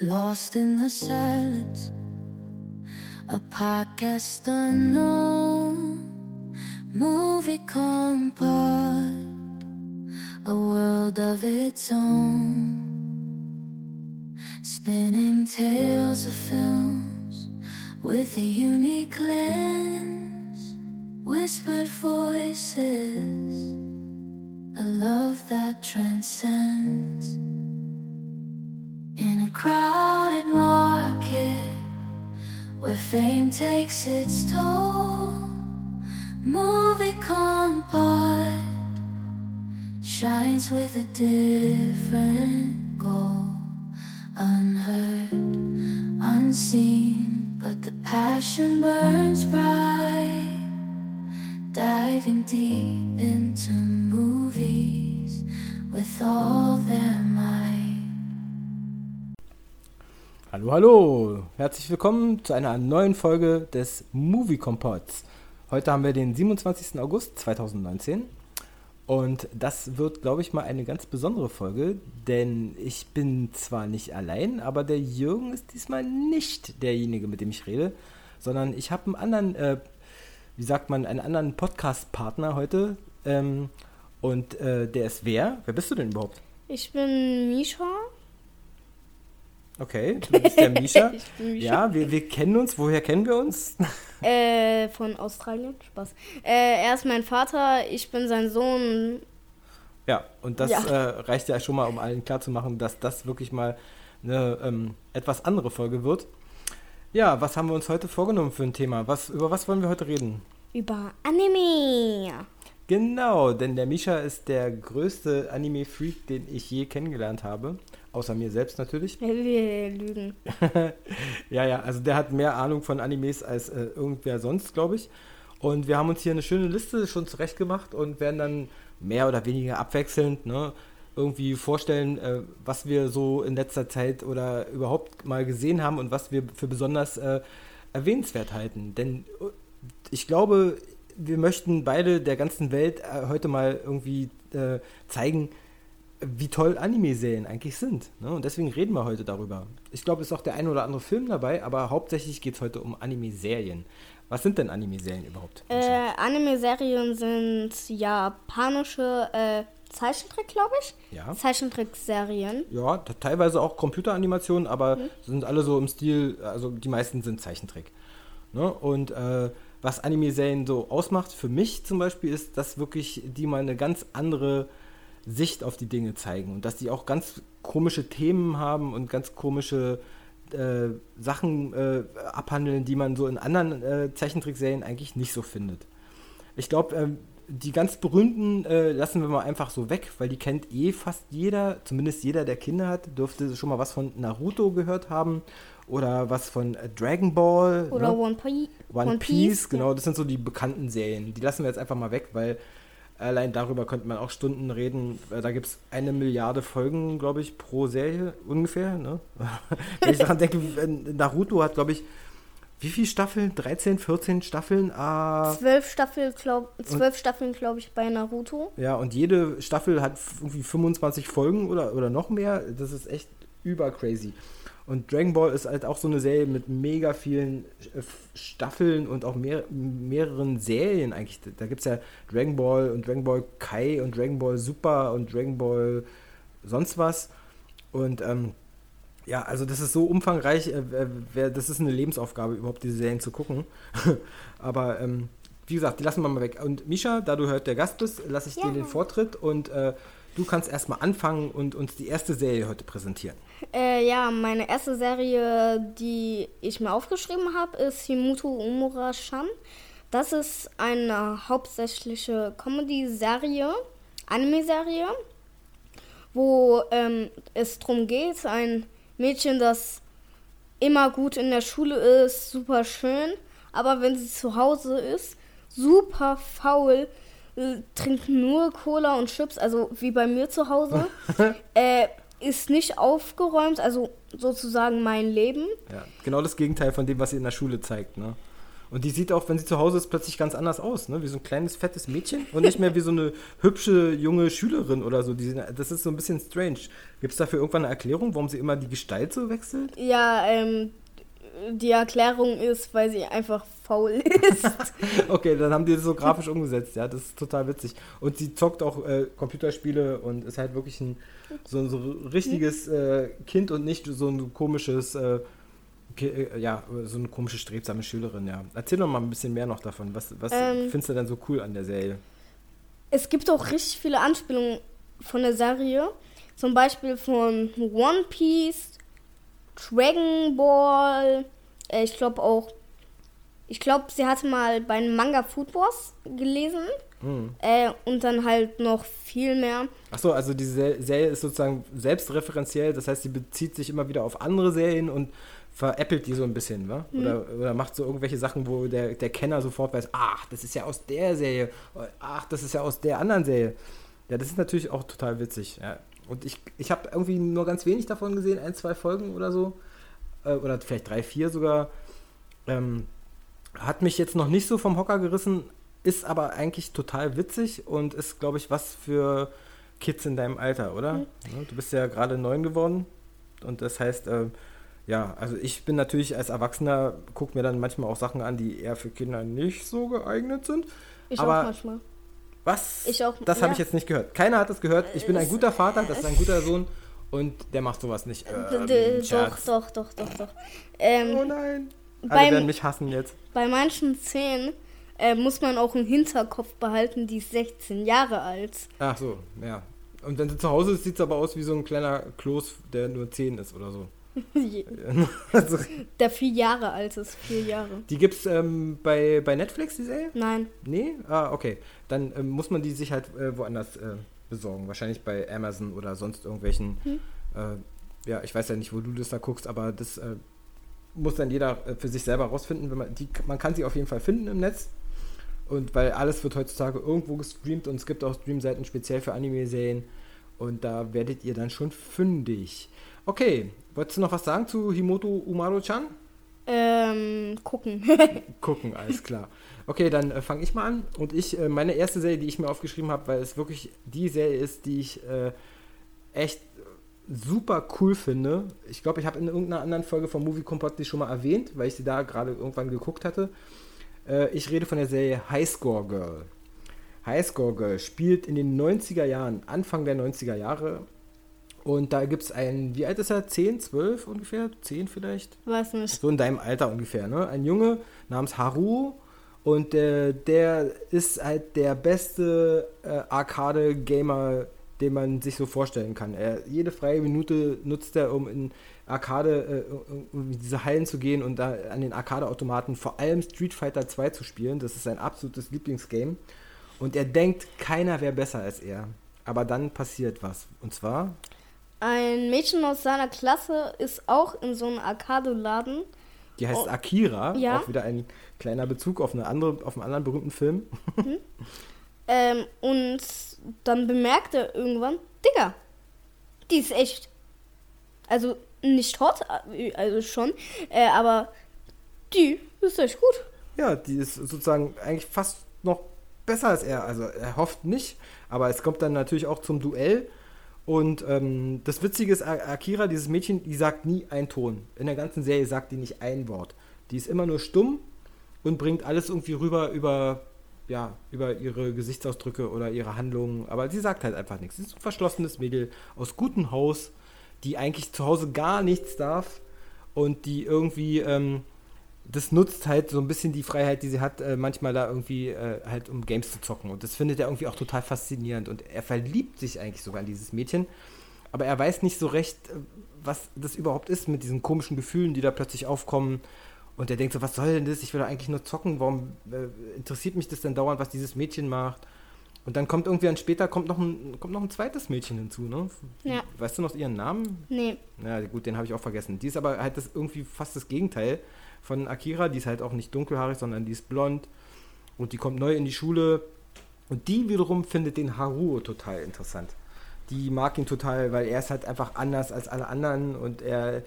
Lost in the silence, a podcast unknown, movie compart, a world of its own, spinning tales of films with a unique lens, whispered voices, a love that transcends. In a crowded market where fame takes its toll, movie compart shines with a different goal. Unheard, unseen, but the passion burns bright. Diving deep into movies with all their might. Hallo, hallo! Herzlich willkommen zu einer neuen Folge des Movie Compots. Heute haben wir den 27. August 2019 und das wird, glaube ich, mal eine ganz besondere Folge, denn ich bin zwar nicht allein, aber der Jürgen ist diesmal nicht derjenige, mit dem ich rede, sondern ich habe einen anderen, einen anderen Podcast-Partner heute und der ist wer? Wer bist du denn überhaupt? Ich bin Misha. Okay, du bist der Misha. Ich bin Misha. Ja, wir kennen uns. Woher kennen wir uns? Von Australien. Spaß. Er ist mein Vater, ich bin sein Sohn. Ja, und das reicht ja schon mal, um allen klarzumachen, dass das wirklich mal eine etwas andere Folge wird. Ja, was haben wir uns heute vorgenommen für ein Thema? Über was wollen wir heute reden? Über Anime. Genau, denn der Misha ist der größte Anime-Freak, den ich je kennengelernt habe. Außer mir selbst natürlich. Wir lügen. Ja, also der hat mehr Ahnung von Animes als irgendwer sonst, glaube ich. Und wir haben uns hier eine schöne Liste schon zurechtgemacht und werden dann mehr oder weniger abwechselnd irgendwie vorstellen, was wir so in letzter Zeit oder überhaupt mal gesehen haben und was wir für besonders erwähnenswert halten. Denn ich glaube, wir möchten beide der ganzen Welt heute mal irgendwie zeigen, wie toll Anime-Serien eigentlich sind. Ne? Und deswegen reden wir heute darüber. Ich glaube, es ist auch der ein oder andere Film dabei, aber hauptsächlich geht es heute um Anime-Serien. Was sind denn Anime-Serien überhaupt? Anime-Serien sind japanische Zeichentrick, glaube ich. Ja. Zeichentrick-Serien. Ja, teilweise auch Computeranimationen, aber sind alle so im Stil, also die meisten sind Zeichentrick. Ne? Und was Anime-Serien so ausmacht, für mich zum Beispiel, ist, dass wirklich die mal eine ganz andere Sicht auf die Dinge zeigen und dass die auch ganz komische Themen haben und ganz komische Sachen abhandeln, die man so in anderen Zeichentrickserien eigentlich nicht so findet. Ich glaube, die ganz berühmten lassen wir mal einfach so weg, weil die kennt fast jeder, zumindest jeder, der Kinder hat, dürfte schon mal was von Naruto gehört haben oder was von Dragon Ball. Oder ne? One Piece, genau, das sind so die bekannten Serien. Die lassen wir jetzt einfach mal weg, weil allein darüber könnte man auch Stunden reden. Da gibt es 1 Milliarde Folgen, glaube ich, pro Serie ungefähr. Ne? Wenn ich daran denke, Naruto hat, glaube ich, wie viele Staffeln? 13, 14 Staffeln? 12 Staffeln, glaube ich, bei Naruto. Ja, und jede Staffel hat irgendwie 25 Folgen oder noch mehr. Das ist echt übercrazy. Und Dragon Ball ist halt auch so eine Serie mit mega vielen Staffeln und auch mehreren Serien eigentlich. Da gibt es ja Dragon Ball und Dragon Ball Kai und Dragon Ball Super und Dragon Ball sonst was. Und also das ist so umfangreich, das ist eine Lebensaufgabe, überhaupt diese Serien zu gucken. Aber wie gesagt, die lassen wir mal weg. Und Misha, da du heute der Gast bist, lasse ich dir den Vortritt und du kannst erstmal anfangen und uns die erste Serie heute präsentieren. Meine erste Serie, die ich mir aufgeschrieben habe, ist Himuto Umura-chan. Das ist eine hauptsächliche Comedy-Serie, Anime-Serie, wo es darum geht, ein Mädchen, das immer gut in der Schule ist, super schön, aber wenn sie zu Hause ist, super faul, trinkt nur Cola und Chips, also wie bei mir zu Hause, ist nicht aufgeräumt, also sozusagen mein Leben. Ja, genau das Gegenteil von dem, was sie in der Schule zeigt, ne? Und die sieht auch, wenn sie zu Hause ist, plötzlich ganz anders aus, ne? Wie so ein kleines, fettes Mädchen und nicht mehr wie so eine hübsche, junge Schülerin oder so. Das ist so ein bisschen strange. Gibt es dafür irgendwann eine Erklärung, warum sie immer die Gestalt so wechselt? Ja, die Erklärung ist, weil sie einfach faul ist. Okay, dann haben die das so grafisch umgesetzt, ja, das ist total witzig. Und sie zockt auch Computerspiele und ist halt wirklich so ein richtiges Kind und nicht so ein komisches, so eine komische, strebsame Schülerin, ja. Erzähl doch mal ein bisschen mehr noch davon. Was findest du denn so cool an der Serie? Es gibt auch richtig viele Anspielungen von der Serie. Zum Beispiel von One Piece, Dragon Ball, ich glaube, sie hatte mal bei einem Manga Food Wars gelesen und dann halt noch viel mehr. Achso, also diese Serie ist sozusagen selbstreferenziell, das heißt, sie bezieht sich immer wieder auf andere Serien und veräppelt die so ein bisschen, wa? Oder macht so irgendwelche Sachen, wo der Kenner sofort weiß, ach, das ist ja aus der Serie, ach, das ist ja aus der anderen Serie. Ja, das ist natürlich auch total witzig, ja. Und ich habe irgendwie nur ganz wenig davon gesehen, 1, 2 Folgen oder so. Oder vielleicht 3, 4 sogar. Hat mich jetzt noch nicht so vom Hocker gerissen, ist aber eigentlich total witzig und ist, glaube ich, was für Kids in deinem Alter, oder? Mhm. Du bist ja gerade 9 geworden und das heißt, also ich bin natürlich als Erwachsener, gucke mir dann manchmal auch Sachen an, die eher für Kinder nicht so geeignet sind. Ich auch manchmal. Was? Ich auch. Das habe ich jetzt nicht gehört. Keiner hat das gehört. Ich bin ein guter Vater, das ist ein guter Sohn und der macht sowas nicht. Doch. Oh nein. Alle werden mich hassen jetzt. Bei manchen Szenen muss man auch im Hinterkopf behalten, die ist 16 Jahre alt. Ach so, ja. Und wenn sie zu Hause ist, sieht es aber aus wie so ein kleiner Kloß, der nur 10 ist oder so. Also, der 4 Jahre alt ist, 4 Jahre. Die gibt's bei Netflix, die Serie? Nein. Nee? Ah, okay. Dann muss man die sich halt woanders besorgen. Wahrscheinlich bei Amazon oder sonst irgendwelchen. Ich weiß ja nicht, wo du das da guckst, aber das muss dann jeder für sich selber rausfinden. Man kann sie auf jeden Fall finden im Netz. Und weil alles wird heutzutage irgendwo gestreamt und es gibt auch Streamseiten speziell für Anime-Serien. Und da werdet ihr dann schon fündig. Okay, wolltest du noch was sagen zu Himoto Umaru-chan? Gucken. Gucken, alles klar. Okay, dann fange ich mal an. Und meine erste Serie, die ich mir aufgeschrieben habe, weil es wirklich die Serie ist, die ich echt super cool finde. Ich glaube, ich habe in irgendeiner anderen Folge von Movie Kompott die schon mal erwähnt, weil ich sie da gerade irgendwann geguckt hatte. Ich rede von der Serie High Score Girl. High Score Girl spielt in den 90er Jahren, Anfang der 90er Jahre. Und da gibt es wie alt ist er? 10, 12 ungefähr? 10 vielleicht? Weiß nicht. So in deinem Alter ungefähr, ne? Ein Junge namens Haru und der ist halt der beste Arcade-Gamer, den man sich so vorstellen kann. Jede freie Minute nutzt er, um in Arcade, um in diese Hallen zu gehen und da an den Arcade-Automaten vor allem Street Fighter 2 zu spielen. Das ist sein absolutes Lieblingsgame. Und er denkt, keiner wäre besser als er. Aber dann passiert was. Und zwar... Ein Mädchen aus seiner Klasse ist auch in so einem Arcade-Laden. Die heißt Akira, ja. Auch wieder ein kleiner Bezug auf einen anderen berühmten Film. Und dann bemerkt er irgendwann, Digga, die ist echt, also nicht hot, also schon, aber die ist echt gut. Ja, die ist sozusagen eigentlich fast noch besser als er. Also er hofft nicht, aber es kommt dann natürlich auch zum Duell. Und das Witzige ist, Akira, dieses Mädchen, die sagt nie einen Ton. In der ganzen Serie sagt die nicht ein Wort. Die ist immer nur stumm und bringt alles irgendwie rüber über ihre Gesichtsausdrücke oder ihre Handlungen. Aber sie sagt halt einfach nichts. Sie ist ein verschlossenes Mädel aus gutem Haus, die eigentlich zu Hause gar nichts darf und die irgendwie das nutzt halt so ein bisschen die Freiheit, die sie hat, manchmal da irgendwie halt um Games zu zocken. Und das findet er irgendwie auch total faszinierend. Und er verliebt sich eigentlich sogar in dieses Mädchen. Aber er weiß nicht so recht, was das überhaupt ist mit diesen komischen Gefühlen, die da plötzlich aufkommen. Und er denkt so, was soll denn das? Ich will doch eigentlich nur zocken. Warum interessiert mich das denn dauernd, was dieses Mädchen macht? Und dann kommt später noch ein zweites Mädchen hinzu, ne? Ja. Weißt du noch ihren Namen? Nee. Ja, gut, den habe ich auch vergessen. Die ist aber halt irgendwie fast das Gegenteil von Akira. Die ist halt auch nicht dunkelhaarig, sondern die ist blond. Und die kommt neu in die Schule. Und die wiederum findet den Haruo total interessant. Die mag ihn total, weil er ist halt einfach anders als alle anderen. Und er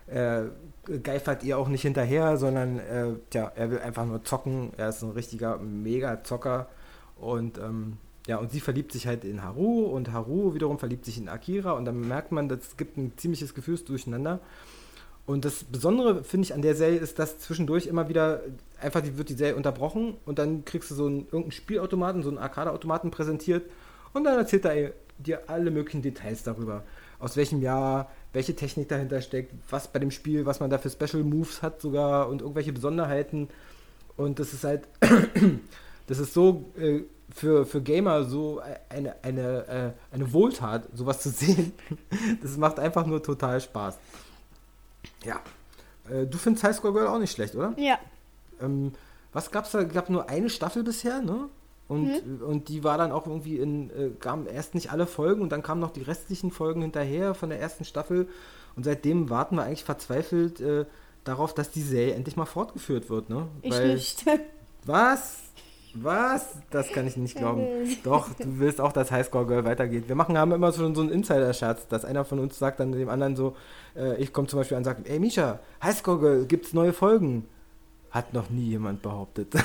geifert ihr auch nicht hinterher, sondern er will einfach nur zocken. Er ist ein richtiger Mega-Zocker und und sie verliebt sich halt in Haru und Haru wiederum verliebt sich in Akira und dann merkt man, das gibt ein ziemliches Gefühlsdurcheinander. Und das Besondere, finde ich, an der Serie ist, dass zwischendurch immer wieder wird die Serie unterbrochen und dann kriegst du irgendeinen Spielautomaten, so einen Arcade-Automaten präsentiert und dann erzählt er dir alle möglichen Details darüber. Aus welchem Jahr, welche Technik dahinter steckt, was bei dem Spiel, was man da für Special Moves hat sogar und irgendwelche Besonderheiten. Und das ist halt, das ist so für Gamer so eine Wohltat, sowas zu sehen. Das macht einfach nur total Spaß. Ja. Du findest High Score Girl auch nicht schlecht, oder? Ja. Was gab's da? Gab nur eine Staffel bisher, ne? Und die war dann auch irgendwie kamen erst nicht alle Folgen und dann kamen noch die restlichen Folgen hinterher von der ersten Staffel. Und seitdem warten wir eigentlich verzweifelt darauf, dass die Serie endlich mal fortgeführt wird, ne? Ich nicht. Was? Das kann ich nicht glauben. Doch, du willst auch, dass Highscore Girl weitergeht. Haben immer schon so einen Insider-Scherz, dass einer von uns sagt dann dem anderen so, ich komme zum Beispiel an und sage, ey Misha, Highscore Girl, gibt's neue Folgen? Hat noch nie jemand behauptet.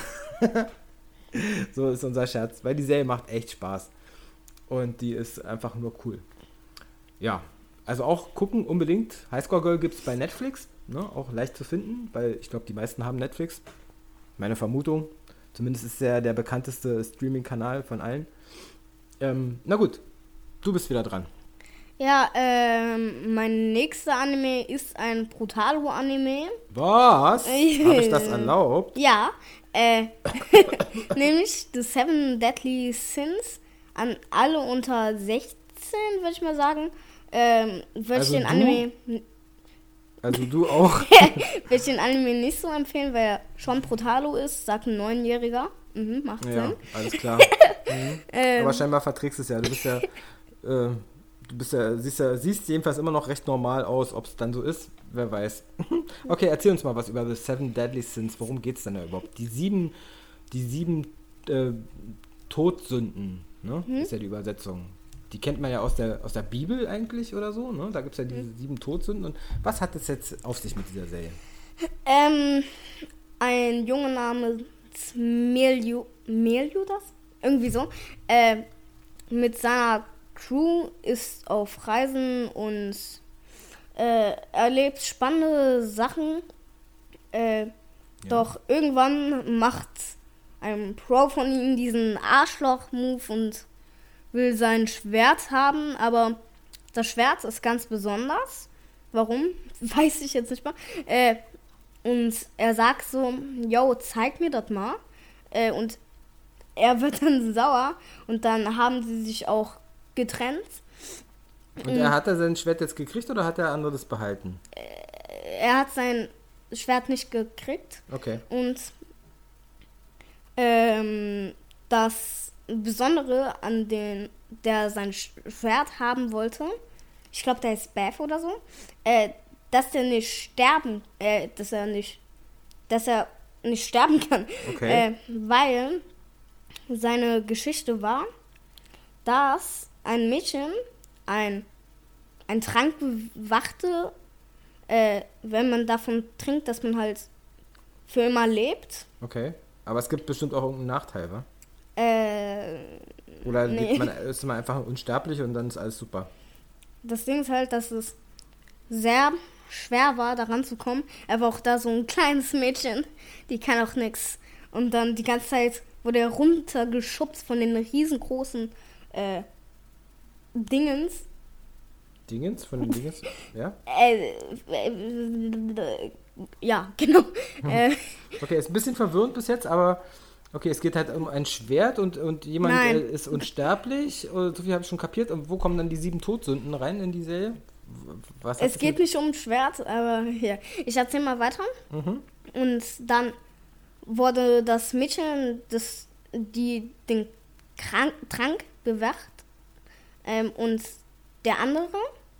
So ist unser Scherz, weil die Serie macht echt Spaß. Und die ist einfach nur cool. Ja, also auch gucken unbedingt. Highscore Girl gibt's bei Netflix, ne? Auch leicht zu finden, weil ich glaube, die meisten haben Netflix. Meine Vermutung. Zumindest ist der bekannteste Streaming-Kanal von allen. Na gut, du bist wieder dran. Ja, mein nächster Anime ist ein Brutalo-Anime. Was? Habe ich das erlaubt? Ja, nämlich The Seven Deadly Sins. An alle unter 16, würde ich mal sagen. Würde ich den Anime... Also du auch? Würde ich den Anime nicht so empfehlen, weil er schon Brutalo ist, sagt ein 9-Jähriger. Macht Sinn. Ja, alles klar. Aber scheinbar verträgst du es ja. Siehst jedenfalls immer noch recht normal aus. Ob es dann so ist, wer weiß. Okay, erzähl uns mal was über The Seven Deadly Sins. Worum geht es denn da überhaupt? Die sieben Todsünden, ne? Ist ja die Übersetzung. Die kennt man ja aus der Bibel eigentlich oder so, ne? Da gibt es ja diese 7 Todsünden. Und was hat es jetzt auf sich mit dieser Serie? Ein Junge namens Meliodas? Irgendwie so. Mit seiner Crew ist auf Reisen und erlebt spannende Sachen. Doch irgendwann macht ein Pro von ihm diesen Arschloch-Move und will sein Schwert haben, aber das Schwert ist ganz besonders. Warum? Weiß ich jetzt nicht mal. Und er sagt so, yo, zeig mir das mal. Und er wird dann sauer und dann haben sie sich auch getrennt. Und hat er sein Schwert jetzt gekriegt oder hat der andere das behalten? Er hat sein Schwert nicht gekriegt. Okay. Und das Besondere an der sein Schwert haben wollte, ich glaube, der ist Beth oder so, dass er nicht sterben kann. Okay. Weil seine Geschichte war, dass ein Mädchen einen Trank bewachte, wenn man davon trinkt, dass man halt für immer lebt. Okay. Aber es gibt bestimmt auch irgendeinen Nachteil, wa? Oder nee. ist man einfach unsterblich und dann ist alles super? Das Ding ist halt, dass es sehr schwer war, daran zu kommen. Er war auch da so ein kleines Mädchen, die kann auch nix. Und dann die ganze Zeit wurde er runtergeschubst von den riesengroßen Dingens. Dingens? Von den Dingens? Ja? Ja, genau. Okay, ist ein bisschen verwirrend bis jetzt, aber okay, es geht halt um ein Schwert und jemand ist unsterblich. So viel habe ich schon kapiert. Und wo kommen dann die 7 Todsünden rein in die Serie? Es geht nicht um ein Schwert, aber hier. Ich erzähle mal weiter. Und dann wurde das Mädchen, den Trank bewacht. Und der andere,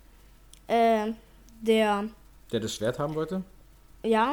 der das Schwert haben wollte? Ja.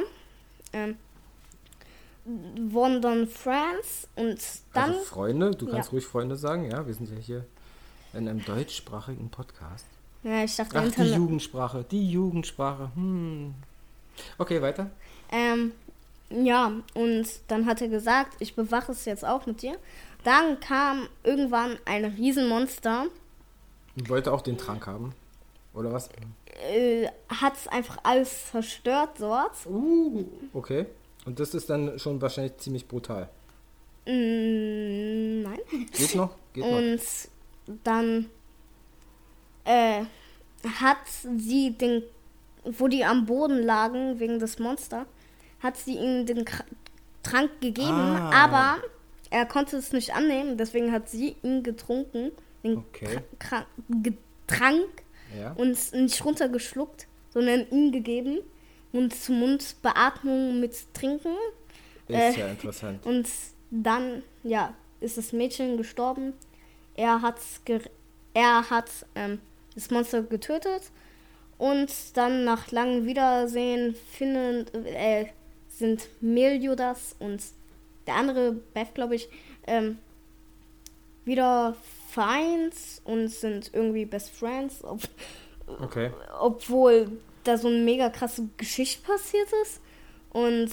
Wurden dann Friends und dann... Also Freunde, du kannst ruhig Freunde sagen, ja, wir sind ja hier in einem deutschsprachigen Podcast. Ja, ich dachte Ach, die Internet. Jugendsprache. Okay, weiter. Ja, und dann hat er gesagt, ich bewache es jetzt auch mit dir. Dann kam irgendwann ein Riesenmonster, Und wollte auch den Trank haben. Oder was? hat es einfach alles zerstört dort. Okay. Und das ist dann schon wahrscheinlich ziemlich brutal. Nein. Geht noch? Und dann hat sie den, wo die am Boden lagen wegen des Monsters, hat sie ihm den Trank gegeben, aber er konnte es nicht annehmen, deswegen hat sie ihn getrunken, den Okay. Trank, Ja. und nicht runtergeschluckt, sondern ihm gegeben, Mund-zu-Mund-Beatmung mit Trinken. Ist ja interessant. Und dann, ja, ist das Mädchen gestorben. Er hat das Monster getötet. Und dann nach langem Wiedersehen sind Meliodas und der andere, Beth, glaube ich, wieder vereint und sind irgendwie Best Friends. Okay. Obwohl da so eine mega krasse Geschichte passiert ist. Und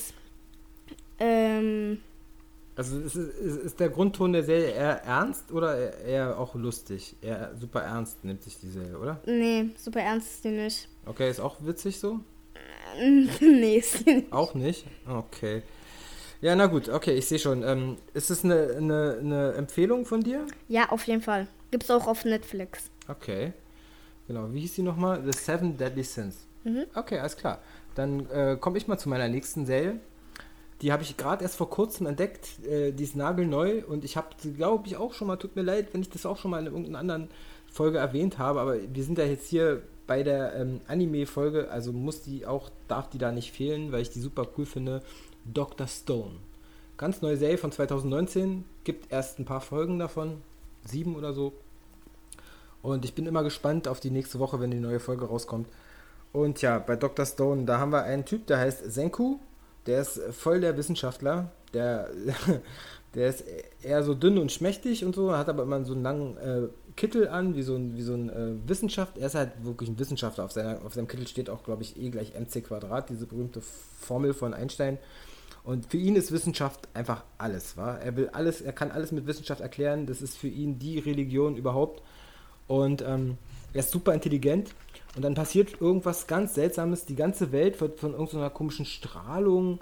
Also ist der Grundton der Serie eher ernst oder eher auch lustig? Eher super ernst nimmt sich die Serie, oder? nee, super ernst ist die nicht. Okay, ist auch witzig so? Nee, ist die nicht. Auch nicht? Okay. Ja, na gut, okay, ich sehe schon. Ist es eine Empfehlung von dir? Ja, auf jeden Fall. Gibt's auch auf Netflix. Okay. Genau, wie hieß die nochmal? The Seven Deadly Sins. Okay, alles klar. Dann komme ich mal zu meiner nächsten Serie. Die habe ich gerade erst vor kurzem entdeckt. Die ist nagelneu und ich habe sie, glaube ich, auch schon mal, tut mir leid, wenn ich das auch schon mal in irgendeiner anderen Folge erwähnt habe, aber wir sind ja jetzt hier bei der Anime-Folge, also darf die da nicht fehlen, weil ich die super cool finde. Dr. Stone. Ganz neue Serie von 2019, gibt erst ein paar Folgen davon, 7 oder so. Und ich bin immer gespannt auf die nächste Woche, wenn die neue Folge rauskommt. Und ja, bei Dr. Stone, da haben wir einen Typ, der heißt Senku. Der ist voll der Wissenschaftler. Der ist eher so dünn und schmächtig und so, hat aber immer so einen langen Kittel an, wie so ein Wissenschaftler. Er ist halt wirklich ein Wissenschaftler. Auf seinem Kittel steht auch, glaube ich, E = mc², diese berühmte Formel von Einstein. Und für ihn ist Wissenschaft einfach alles, wa? Er kann alles mit Wissenschaft erklären. Das ist für ihn die Religion überhaupt. Und er ist super intelligent. Und dann passiert irgendwas ganz Seltsames. Die ganze Welt wird von irgendeiner komischen Strahlung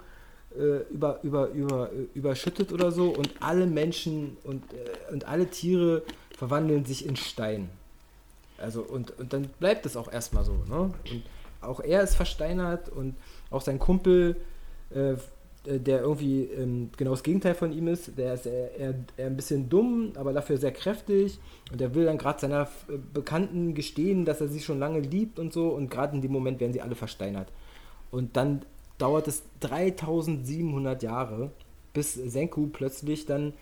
überschüttet oder so. Und alle Menschen und alle Tiere verwandeln sich in Stein. Also und dann bleibt es auch erstmal so. Ne? Und auch er ist versteinert und auch sein Kumpel, der irgendwie genau das Gegenteil von ihm ist, der ist eher ein bisschen dumm, aber dafür sehr kräftig und der will dann gerade seiner Bekannten gestehen, dass er sie schon lange liebt und so und gerade in dem Moment werden sie alle versteinert. Und dann dauert es 3700 Jahre, bis Senku plötzlich dann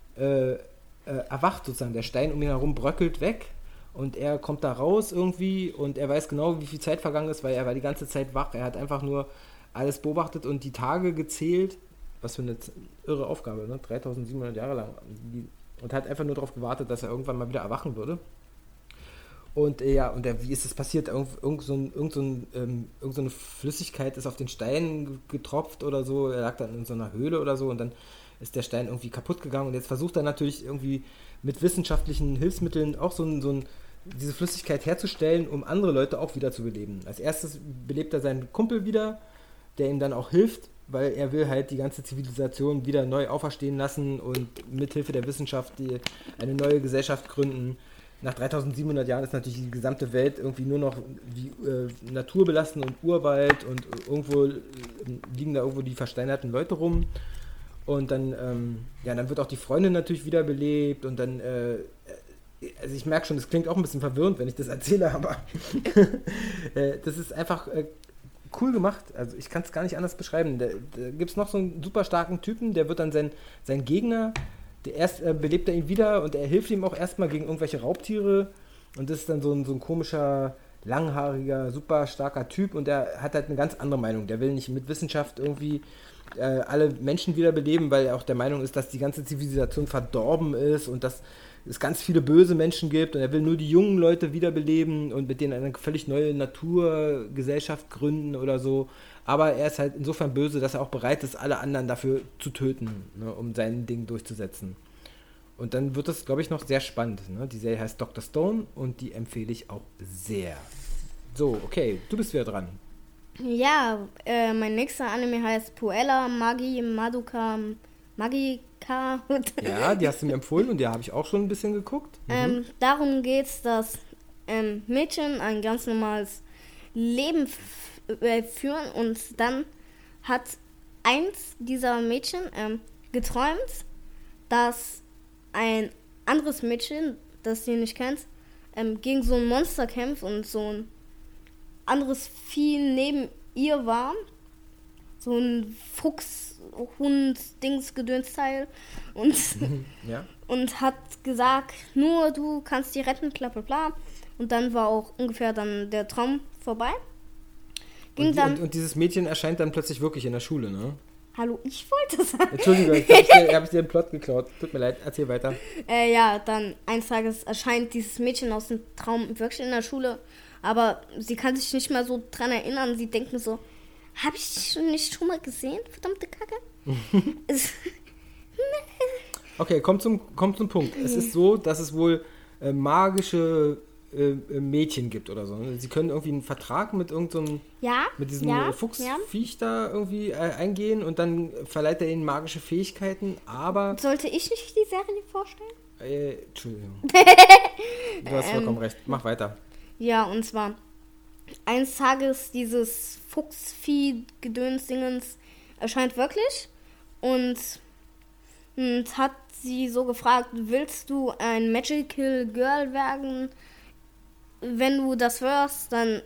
erwacht sozusagen. Der Stein um ihn herum bröckelt weg und er kommt da raus irgendwie und er weiß genau, wie viel Zeit vergangen ist, weil er war die ganze Zeit wach. Er hat einfach nur alles beobachtet und die Tage gezählt. Was für eine irre Aufgabe, ne? 3700 Jahre lang. Und hat einfach nur darauf gewartet, dass er irgendwann mal wieder erwachen würde. Und wie ist es passiert? Irgend so eine Flüssigkeit ist auf den Stein getropft oder so. Er lag dann in so einer Höhle oder so und dann ist der Stein irgendwie kaputt gegangen. Und jetzt versucht er natürlich irgendwie mit wissenschaftlichen Hilfsmitteln auch diese Flüssigkeit herzustellen, um andere Leute auch wieder zu beleben. Als erstes belebt er seinen Kumpel wieder, der ihm dann auch hilft, weil er will halt die ganze Zivilisation wieder neu auferstehen lassen und mithilfe der Wissenschaft eine neue Gesellschaft gründen. Nach 3700 Jahren ist natürlich die gesamte Welt irgendwie nur noch wie naturbelassen und Urwald und irgendwo liegen da irgendwo die versteinerten Leute rum. Und dann, dann wird auch die Freundin natürlich wiederbelebt und dann, also ich merke schon, das klingt auch ein bisschen verwirrend, wenn ich das erzähle, aber das ist einfach cool gemacht. Also ich kann es gar nicht anders beschreiben. Da gibt es noch so einen super starken Typen, der wird dann sein Gegner, erst belebt er ihn wieder und er hilft ihm auch erstmal gegen irgendwelche Raubtiere und das ist dann so ein komischer langhaariger, super starker Typ und der hat halt eine ganz andere Meinung. Der will nicht mit Wissenschaft irgendwie alle Menschen wiederbeleben, weil er auch der Meinung ist, dass die ganze Zivilisation verdorben ist und dass es ganz viele böse Menschen gibt und er will nur die jungen Leute wiederbeleben und mit denen eine völlig neue Naturgesellschaft gründen oder so. Aber er ist halt insofern böse, dass er auch bereit ist, alle anderen dafür zu töten, ne, um sein Ding durchzusetzen. Und dann wird es, glaube ich, noch sehr spannend. Ne? Die Serie heißt Dr. Stone und die empfehle ich auch sehr. So, okay, du bist wieder dran. Ja, mein nächster Anime heißt Puella Magi Madoka Magica. Ja, die hast du mir empfohlen und die habe ich auch schon ein bisschen geguckt. Darum geht's, dass Mädchen ein ganz normales Leben führen und dann hat eins dieser Mädchen geträumt, dass ein anderes Mädchen, das sie nicht kennt, gegen so ein Monster kämpft und so ein anderes Vieh neben ihr war. So ein Fuchs, Hund, Dings, Gedönsteil. Und, Ja. und hat gesagt, nur du kannst die retten, bla bla bla. Und dann war auch ungefähr dann der Traum vorbei. Und dieses Mädchen erscheint dann plötzlich wirklich in der Schule, ne? Hallo, ich wollte sagen. Entschuldigung, hab ich dir den Plot geklaut. Tut mir leid, erzähl weiter. Ja, dann eines Tages erscheint dieses Mädchen aus dem Traum wirklich in der Schule. Aber sie kann sich nicht mehr so dran erinnern. Sie denkt mir so, habe ich dich nicht schon mal gesehen? Verdammte Kacke. Okay, kommt zum Punkt. Es ist so, dass es wohl magische Mädchen gibt oder so. Sie können irgendwie einen Vertrag mit irgendeinem mit diesem Fuchsviech da irgendwie eingehen und dann verleiht er ihnen magische Fähigkeiten, aber... Sollte ich nicht die Serie vorstellen? Entschuldigung. Du hast vollkommen recht. Mach weiter. Ja, und zwar eines Tages dieses Fuchsvieh-Gedöns-Dingens erscheint wirklich und hat sie so gefragt, willst du ein Magical Girl werden? Wenn du das hörst, dann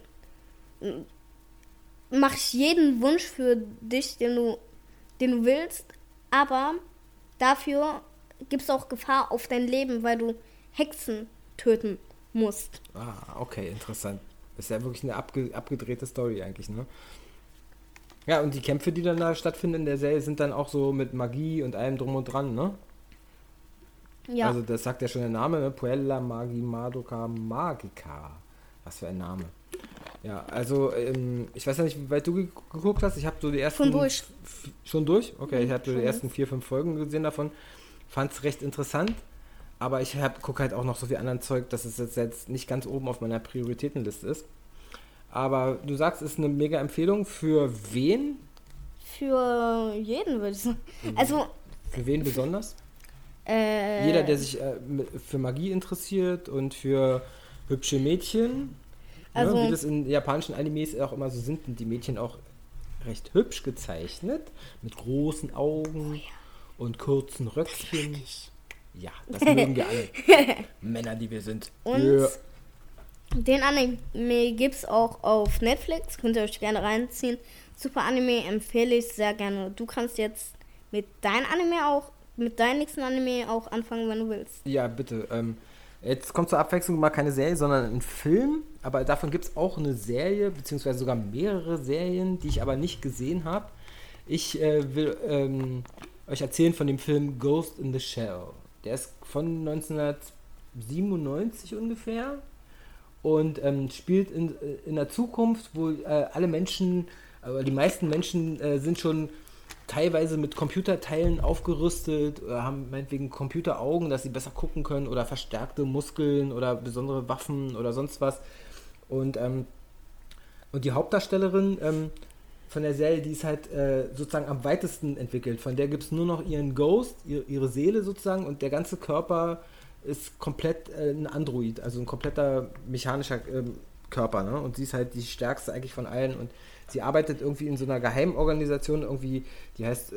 mach ich jeden Wunsch für dich, den du willst, aber dafür gibt es auch Gefahr auf dein Leben, weil du Hexen töten musst. Ah, okay, interessant. Das ist ja wirklich eine abgedrehte Story eigentlich, ne? Ja, und die Kämpfe, die dann da stattfinden in der Serie, sind dann auch so mit Magie und allem drum und dran, ne? Ja. Also das sagt ja schon der Name, ne? Puella Magi Madoka Magica. Was für ein Name. Ja, also ich weiß ja nicht, wie weit du geguckt hast. Ich habe so die ersten... Schon durch. Schon durch? Okay, ich habe so die ersten 4-5 Folgen gesehen davon. Fand es recht interessant. Aber ich gucke halt auch noch so viel anderen Zeug, dass es jetzt nicht ganz oben auf meiner Prioritätenliste ist. Aber du sagst, es ist eine mega Empfehlung. Für wen? Für jeden, würde ich sagen. Also... Für wen besonders? Jeder, der sich für Magie interessiert und für hübsche Mädchen. Also, ne, wie das in japanischen Animes auch immer so sind, sind die Mädchen auch recht hübsch gezeichnet. Mit großen Augen und kurzen Röckchen. Ja, das mögen wir alle. Männer, die wir sind. Und den Anime gibt es auch auf Netflix. Könnt ihr euch gerne reinziehen. Super Anime empfehle ich sehr gerne. Du kannst jetzt mit deinem nächsten Anime auch anfangen, wenn du willst. Ja, bitte. Jetzt kommt zur Abwechslung mal keine Serie, sondern ein Film. Aber davon gibt es auch eine Serie, beziehungsweise sogar mehrere Serien, die ich aber nicht gesehen habe. Ich will euch erzählen von dem Film Ghost in the Shell. Der ist von 1997 ungefähr und spielt in der Zukunft, wo alle Menschen, die meisten Menschen sind schon teilweise mit Computerteilen aufgerüstet, haben meinetwegen Computeraugen, dass sie besser gucken können oder verstärkte Muskeln oder besondere Waffen oder sonst was. Und die Hauptdarstellerin von der Serie, die ist halt sozusagen am weitesten entwickelt. Von der gibt es nur noch ihren Ghost, ihre Seele sozusagen, und der ganze Körper ist komplett ein Android, also ein kompletter mechanischer Körper, ne? Und sie ist halt die stärkste eigentlich von allen und sie arbeitet irgendwie in so einer Geheimorganisation, irgendwie, die heißt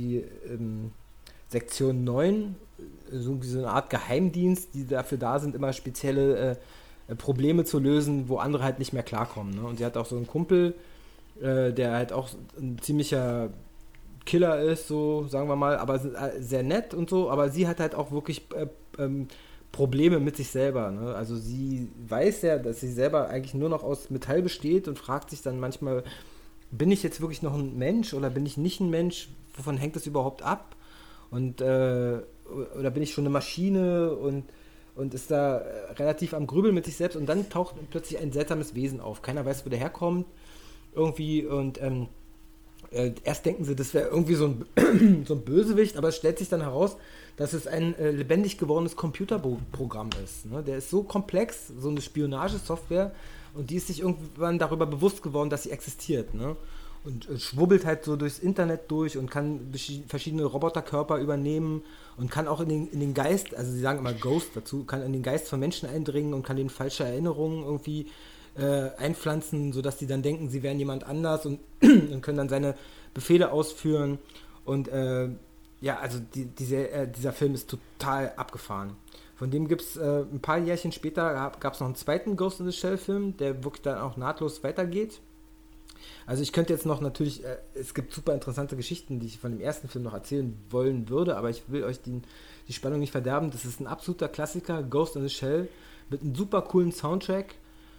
Sektion 9, so eine Art Geheimdienst, die dafür da sind, immer spezielle Probleme zu lösen, wo andere halt nicht mehr klarkommen, ne? Und sie hat auch so einen Kumpel, der halt auch ein ziemlicher Killer ist, so sagen wir mal, aber sehr nett und so, aber sie hat halt auch wirklich Probleme mit sich selber. Ne? Also sie weiß ja, dass sie selber eigentlich nur noch aus Metall besteht und fragt sich dann manchmal, bin ich jetzt wirklich noch ein Mensch oder bin ich nicht ein Mensch? Wovon hängt das überhaupt ab? Und oder bin ich schon eine Maschine und ist da relativ am Grübeln mit sich selbst und dann taucht plötzlich ein seltsames Wesen auf. Keiner weiß, wo der herkommt irgendwie und erst denken sie, das wäre irgendwie so ein, so ein Bösewicht, aber es stellt sich dann heraus, dass es ein lebendig gewordenes Computerprogramm ist. Ne? Der ist so komplex, so eine Spionagesoftware und die ist sich irgendwann darüber bewusst geworden, dass sie existiert. Ne? Und schwubbelt halt so durchs Internet durch und kann verschiedene Roboterkörper übernehmen und kann auch in den Geist, also sie sagen immer Ghost dazu, kann in den Geist von Menschen eindringen und kann denen falsche Erinnerungen irgendwie einpflanzen, sodass die dann denken, sie wären jemand anders und, und können dann seine Befehle ausführen. Und ja, also dieser Film ist total abgefahren. Von dem gibt es ein paar Jährchen später, gab es noch einen zweiten Ghost in the Shell Film, der wirklich dann auch nahtlos weitergeht. Also ich könnte jetzt noch natürlich, es gibt super interessante Geschichten, die ich von dem ersten Film noch erzählen wollen würde, aber ich will euch die Spannung nicht verderben. Das ist ein absoluter Klassiker, Ghost in the Shell, mit einem super coolen Soundtrack.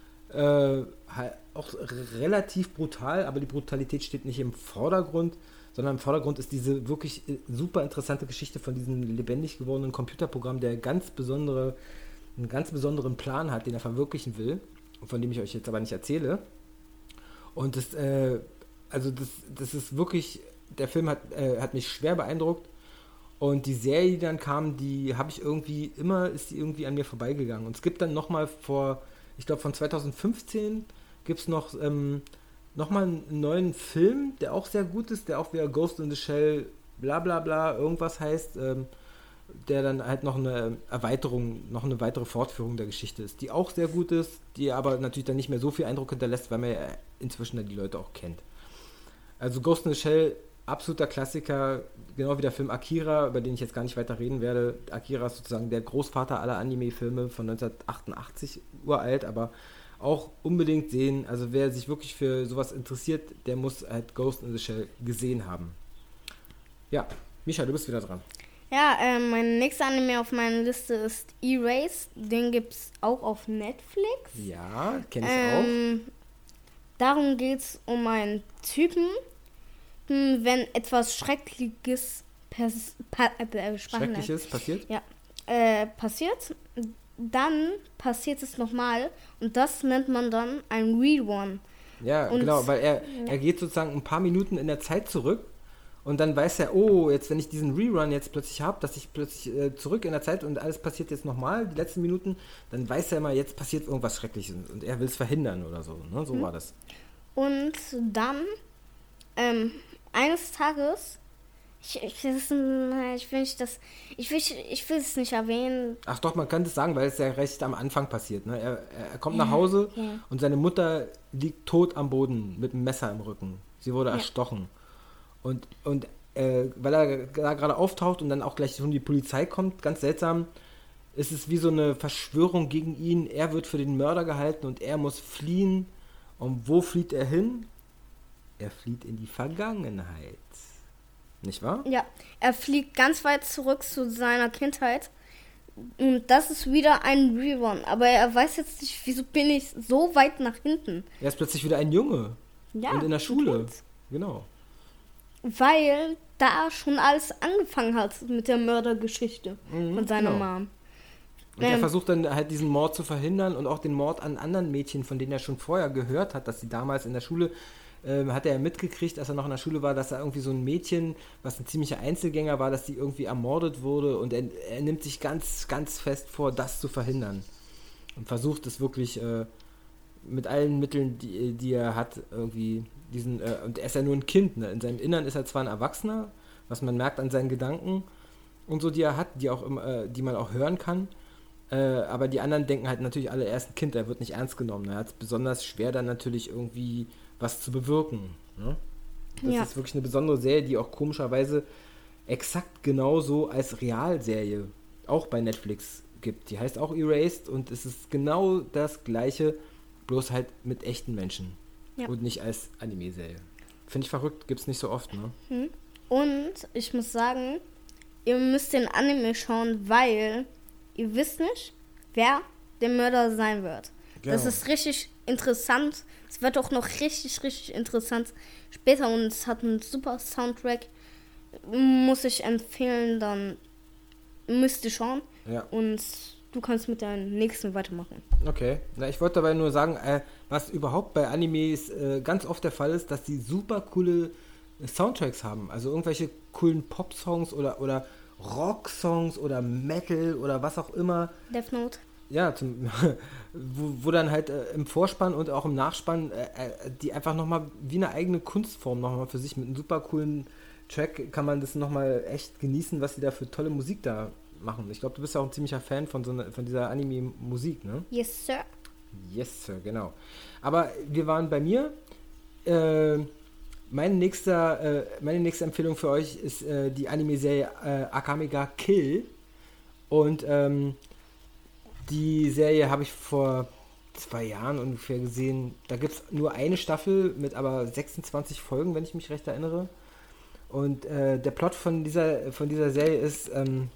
Auch relativ brutal, aber die Brutalität steht nicht im Vordergrund, sondern im Vordergrund ist diese wirklich super interessante Geschichte von diesem lebendig gewordenen Computerprogramm, der einen ganz besonderen Plan hat, den er verwirklichen will, von dem ich euch jetzt aber nicht erzähle. Und das ist wirklich, der Film hat mich schwer beeindruckt und die Serie, die dann kam, ist die irgendwie an mir vorbeigegangen. Und es gibt dann nochmal ich glaube von 2015 gibt es noch mal einen neuen Film, der auch sehr gut ist, der auch wieder Ghost in the Shell bla bla bla irgendwas heißt, der dann halt noch eine Erweiterung, noch eine weitere Fortführung der Geschichte ist, die auch sehr gut ist, die aber natürlich dann nicht mehr so viel Eindruck hinterlässt, weil man ja inzwischen dann die Leute auch kennt. Also Ghost in the Shell, absoluter Klassiker, genau wie der Film Akira, über den ich jetzt gar nicht weiter reden werde. Akira ist sozusagen der Großvater aller Anime-Filme von 1988, uralt, aber auch unbedingt sehen. Also wer sich wirklich für sowas interessiert, der muss halt Ghost in the Shell gesehen haben. Ja, Misha, du bist wieder dran. Ja, mein nächster Anime auf meiner Liste ist Erased. Den gibt's auch auf Netflix. Ja, kenne ich auch. Darum geht's um einen Typen, wenn etwas Schreckliches passiert? Ja, passiert, dann passiert es nochmal und das nennt man dann ein Rerun. Ja, und genau, weil er geht sozusagen ein paar Minuten in der Zeit zurück und dann weiß er, oh, jetzt wenn ich diesen Rerun jetzt plötzlich habe, dass ich plötzlich zurück in der Zeit und alles passiert jetzt nochmal, die letzten Minuten, dann weiß er immer, jetzt passiert irgendwas Schreckliches und er will es verhindern oder so, ne? So war das. Und dann, eines Tages, ich will es nicht erwähnen. Ach doch, man könnte es sagen, weil es ja recht am Anfang passiert. Ne? Er kommt nach Hause und seine Mutter liegt tot am Boden mit einem Messer im Rücken. Sie wurde erstochen. Und weil er da gerade auftaucht und dann auch gleich schon die Polizei kommt, ganz seltsam, ist es wie so eine Verschwörung gegen ihn. Er wird für den Mörder gehalten und er muss fliehen. Und wo flieht er hin? Er flieht in die Vergangenheit. Nicht wahr? Ja, er fliegt ganz weit zurück zu seiner Kindheit. Und das ist wieder ein Rerun. Aber er weiß jetzt nicht, wieso bin ich so weit nach hinten. Er ist plötzlich wieder ein Junge. Ja. Und in der Schule. Genau. Weil da schon alles angefangen hat mit der Mördergeschichte von seiner Mom. Und er versucht dann halt diesen Mord zu verhindern und auch den Mord an anderen Mädchen, von denen er schon vorher gehört hat, dass sie damals in der Schule, hat er mitgekriegt, als er noch in der Schule war, dass da irgendwie so ein Mädchen, was ein ziemlicher Einzelgänger war, dass die irgendwie ermordet wurde und er nimmt sich ganz, ganz fest vor, das zu verhindern. Und versucht es wirklich mit allen Mitteln, die er hat, irgendwie und er ist ja nur ein Kind, ne? In seinem Innern ist er zwar ein Erwachsener, was man merkt an seinen Gedanken und so, die er hat, die man auch hören kann, aber die anderen denken halt natürlich alle, er ist ein Kind, er wird nicht ernst genommen. Er hat es besonders schwer, dann natürlich irgendwie was zu bewirken. Ne? Das ist wirklich eine besondere Serie, die auch komischerweise exakt genauso als Realserie auch bei Netflix gibt. Die heißt auch Erased und es ist genau das Gleiche, bloß halt mit echten Menschen. Ja. Und nicht als Anime-Serie. Finde ich verrückt, gibt's nicht so oft, ne? Und ich muss sagen, ihr müsst den Anime schauen, weil ihr wisst nicht, wer der Mörder sein wird. Genau. Das ist richtig interessant. Es wird auch noch richtig, richtig interessant später und es hat einen super Soundtrack. Muss ich empfehlen, dann müsst ihr schauen. Ja. Und du kannst mit der nächsten weitermachen. Okay. Na, ich wollte dabei nur sagen, was überhaupt bei Animes ganz oft der Fall ist, dass die super coole Soundtracks haben. Also irgendwelche coolen Pop-Songs oder Rock-Songs oder Metal oder was auch immer. Death Note. Ja, wo dann halt im Vorspann und auch im Nachspann die einfach nochmal wie eine eigene Kunstform nochmal für sich mit einem super coolen Track kann man das nochmal echt genießen, was sie da für tolle Musik da machen. Ich glaube, du bist ja auch ein ziemlicher Fan von dieser Anime-Musik, ne? Yes, sir. Yes, Sir, genau. Aber wir waren bei mir. Meine nächste Empfehlung für euch ist die Anime-Serie Akame ga Kill. Und die Serie habe ich vor 2 Jahren ungefähr gesehen. Da gibt es nur eine Staffel mit aber 26 Folgen, wenn ich mich recht erinnere. Und der Plot von dieser Serie ist,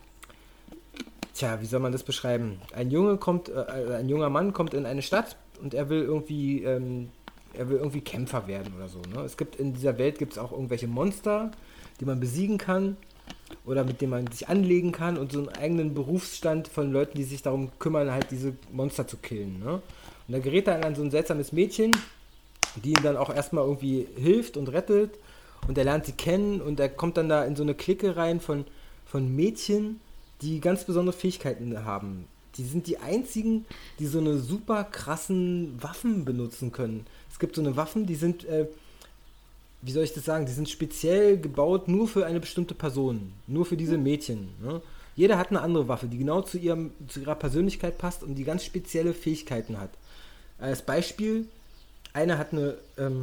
wie soll man das beschreiben? Ein junger Mann kommt in eine Stadt und er will irgendwie Kämpfer werden oder so. Ne? In dieser Welt gibt es auch irgendwelche Monster, die man besiegen kann oder mit denen man sich anlegen kann und so einen eigenen Berufsstand von Leuten, die sich darum kümmern, halt diese Monster zu killen. Ne? Und da gerät er an so ein seltsames Mädchen, die ihm dann auch erstmal irgendwie hilft und rettet und er lernt sie kennen und er kommt dann da in so eine Clique rein von Mädchen, die ganz besondere Fähigkeiten haben. Die sind die einzigen, die so eine super krassen Waffen benutzen können. Es gibt so eine Waffen, die sind, wie soll ich das sagen, die sind speziell gebaut nur für eine bestimmte Person, nur für diese Mädchen. Ne? Jeder hat eine andere Waffe, die genau zu ihrer Persönlichkeit passt und die ganz spezielle Fähigkeiten hat. Als Beispiel, eine hat eine,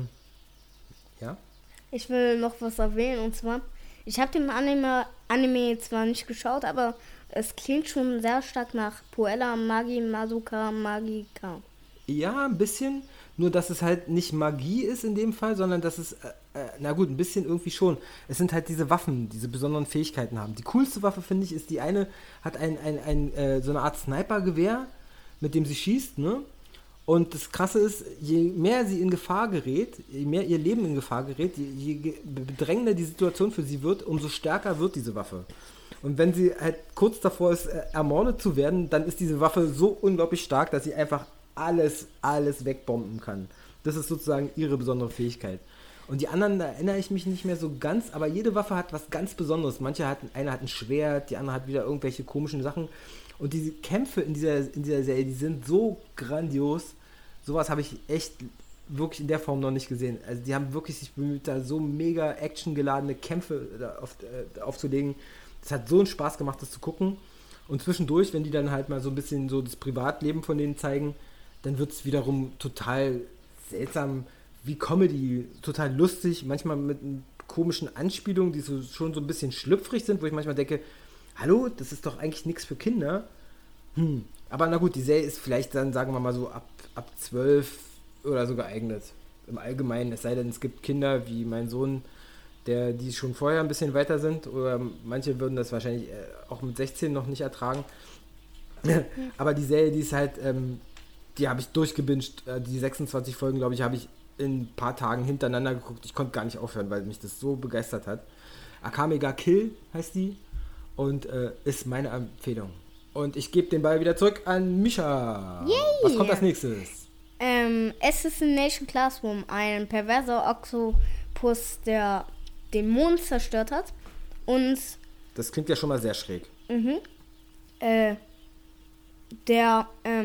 ja? Ich will noch was erwähnen und zwar, ich habe den Anime zwar nicht geschaut, aber es klingt schon sehr stark nach Puella Magi Madoka Magica. Ja, ein bisschen, nur dass es halt nicht Magie ist in dem Fall, sondern dass es, na gut, ein bisschen irgendwie schon. Es sind halt diese Waffen, diese besonderen Fähigkeiten haben. Die coolste Waffe, finde ich, ist die eine, hat so eine Art Snipergewehr, mit dem sie schießt, ne? Und das Krasse ist, je mehr sie in Gefahr gerät, je mehr ihr Leben in Gefahr gerät, je bedrängender die Situation für sie wird, umso stärker wird diese Waffe. Und wenn sie halt kurz davor ist, ermordet zu werden, dann ist diese Waffe so unglaublich stark, dass sie einfach alles wegbomben kann. Das ist sozusagen ihre besondere Fähigkeit. Und die anderen, da erinnere ich mich nicht mehr so ganz, aber jede Waffe hat was ganz Besonderes. Eine hat ein Schwert, die andere hat wieder irgendwelche komischen Sachen. Und diese Kämpfe in dieser Serie, die sind so grandios. Sowas habe ich echt wirklich in der Form noch nicht gesehen. Also die haben wirklich sich bemüht, da so mega actiongeladene Kämpfe aufzulegen. Es hat so einen Spaß gemacht, das zu gucken. Und zwischendurch, wenn die dann halt mal so ein bisschen so das Privatleben von denen zeigen, dann wird es wiederum total seltsam, wie Comedy, total lustig, manchmal mit komischen Anspielungen, die schon so ein bisschen schlüpfrig sind, wo ich manchmal denke, hallo, das ist doch eigentlich nichts für Kinder. Aber na gut, die Serie ist vielleicht dann, sagen wir mal so, ab 12 oder so geeignet. Im Allgemeinen, es sei denn, es gibt Kinder wie mein Sohn, die schon vorher ein bisschen weiter sind, oder manche würden das wahrscheinlich auch mit 16 noch nicht ertragen. Aber die Serie, die ist halt, die habe ich durchgebinged, die 26 Folgen, glaube ich, habe ich in ein paar Tagen hintereinander geguckt. Ich konnte gar nicht aufhören, weil mich das so begeistert hat. Akame ga Kill heißt die und ist meine Empfehlung. Und ich gebe den Ball wieder zurück an Mischa. Yay! Was kommt als nächstes? Assassination Classroom, ein perverser Oktopus, der den Mond zerstört hat. Und das klingt ja schon mal sehr schräg. Der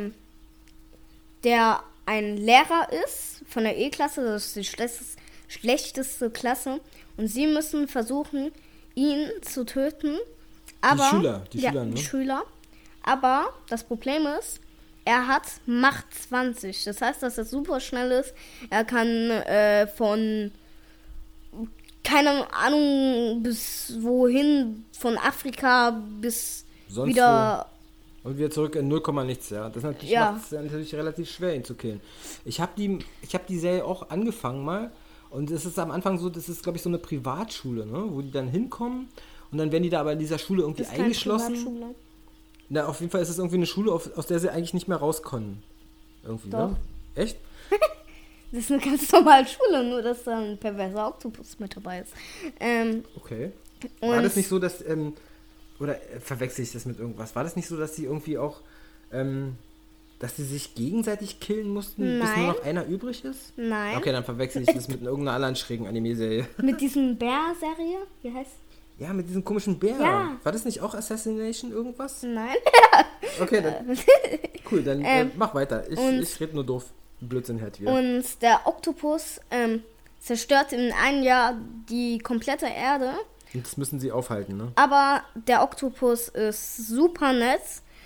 ein Lehrer ist von der E-Klasse, das ist die schlechteste Klasse. Und sie müssen versuchen, ihn zu töten. Aber, die Schüler, ne? Schüler. Aber das Problem ist, er hat Macht 20. Das heißt, dass er super schnell ist. Er kann von, keine Ahnung, bis wohin, von Afrika bis sonst wieder... Wo. Und wieder zurück in 0, nichts, ja. Das macht es natürlich relativ schwer, ihn zu killen. Ich hab die Serie auch angefangen mal. Und es ist am Anfang so, das ist, glaube ich, so eine Privatschule, ne? Wo die dann hinkommen. Und dann werden die da aber in dieser Schule irgendwie Das ist keine eingeschlossen. Privatschule. Na, auf jeden Fall ist es irgendwie eine Schule, aus der sie eigentlich nicht mehr raus können. Irgendwie, Doch. ne? Echt? Das ist eine ganz normale Schule, nur dass da ein perverser Oktopus mit dabei ist. Okay. War Und das nicht so, dass, oder verwechsel ich das mit irgendwas? War das nicht so, dass sie irgendwie auch, dass sie sich gegenseitig killen mussten, bis nur Nein. noch einer übrig ist? nein, Okay, dann verwechsel ich das mit irgendeiner anderen schrägen Anime-Serie. mit diesem Bär-Serie, wie heißt Ja, mit diesem komischen Bär. Ja. War das nicht auch Assassination irgendwas? Nein. Okay, dann, cool, dann mach weiter. Ich rede nur doof. Blödsinn halt wieder. Und der Oktopus zerstört in einem Jahr die komplette Erde. Und das müssen sie aufhalten, ne? Aber der Oktopus ist super nett.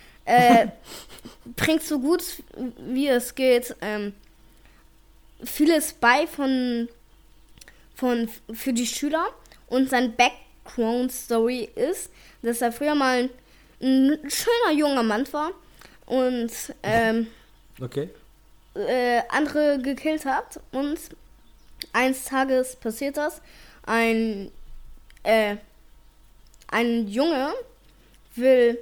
Bringt so gut wie es geht vieles bei für die Schüler. Und sein Background-Story ist, dass er früher mal ein schöner junger Mann war und Okay. andere gekillt hat. Und eines Tages passiert das. Ein Junge will,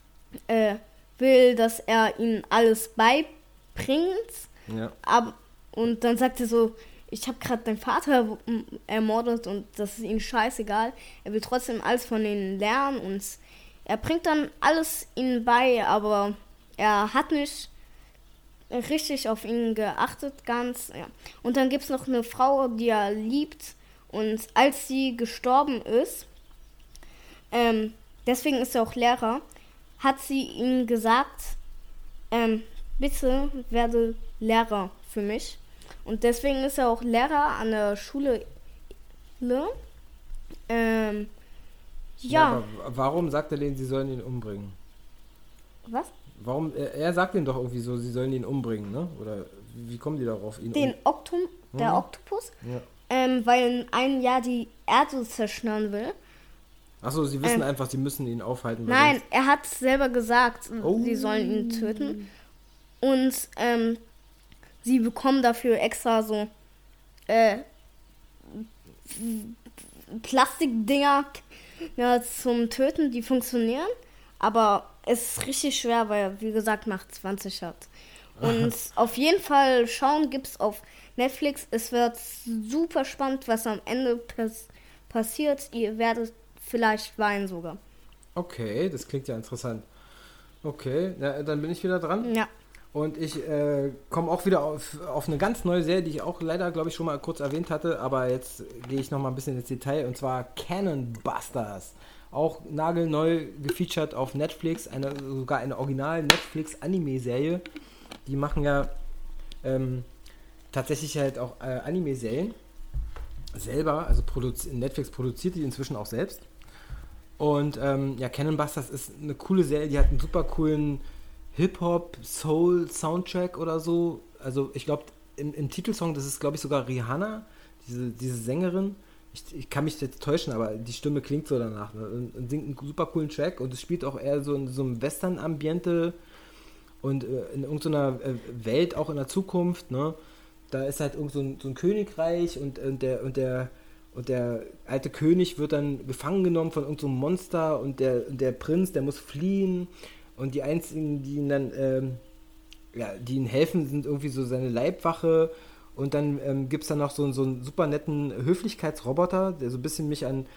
dass er ihm alles beibringt. Ja. Und dann sagt er so, ich habe gerade deinen Vater ermordet und das ist ihm scheißegal. Er will trotzdem alles von ihnen lernen und er bringt dann alles ihnen bei, aber er hat nicht richtig auf ihn geachtet ganz. Ja. Und dann gibt es noch eine Frau, die er liebt und als sie gestorben ist, deswegen ist er auch Lehrer, hat sie ihm gesagt, bitte werde Lehrer für mich. Und deswegen ist er auch Lehrer an der Schule. Ja. Aber warum sagt er denen, sie sollen ihn umbringen? Was? Warum? Er sagt ihnen doch irgendwie so, sie sollen ihn umbringen, ne? Oder wie kommen die darauf, ihn Der Oktopus? Ja. Weil in einem Jahr die Erde zerstören will. Achso, sie wissen einfach, sie müssen ihn aufhalten. weil Nein, er hat selber gesagt, Oh. sie sollen ihn töten. Und sie bekommen dafür extra so Plastikdinger zum Töten, die funktionieren. Aber es ist richtig schwer, weil er, wie gesagt, Macht 20 hat. Und auf jeden Fall schauen gibt's auf Netflix. Es wird super spannend, was am Ende passiert. Ihr werdet vielleicht weinen sogar. Okay, das klingt ja interessant. Okay, na, dann bin ich wieder dran. Ja. Und ich komme auch wieder auf eine ganz neue Serie, die ich auch leider, glaube ich, schon mal kurz erwähnt hatte. Aber jetzt gehe ich noch mal ein bisschen ins Detail. Und zwar Cannon Busters. Auch nagelneu gefeatured auf Netflix. Sogar eine original Netflix-Anime-Serie. Die machen ja tatsächlich halt auch Anime-Serien selber. Also Netflix produziert die inzwischen auch selbst. Und ja, Cannon Busters ist eine coole Serie. Die hat einen super coolen Hip-Hop-Soul-Soundtrack oder so. Also ich glaube, im Titelsong, das ist glaube ich sogar Rihanna, diese Sängerin. Ich kann mich jetzt täuschen, aber die Stimme klingt so danach. Ne? Und singt einen super coolen Track und es spielt auch eher so in so einem Western-Ambiente und in irgendeiner Welt, auch in der Zukunft. Ne? Da ist halt irgend so ein Königreich und der alte König wird dann gefangen genommen von irgendeinem so Monster und der Prinz, der muss fliehen. Und die einzigen, die ihn dann, die ihm helfen, sind irgendwie so seine Leibwache. Und dann gibt es dann noch so einen super netten Höflichkeitsroboter, der so ein bisschen mich an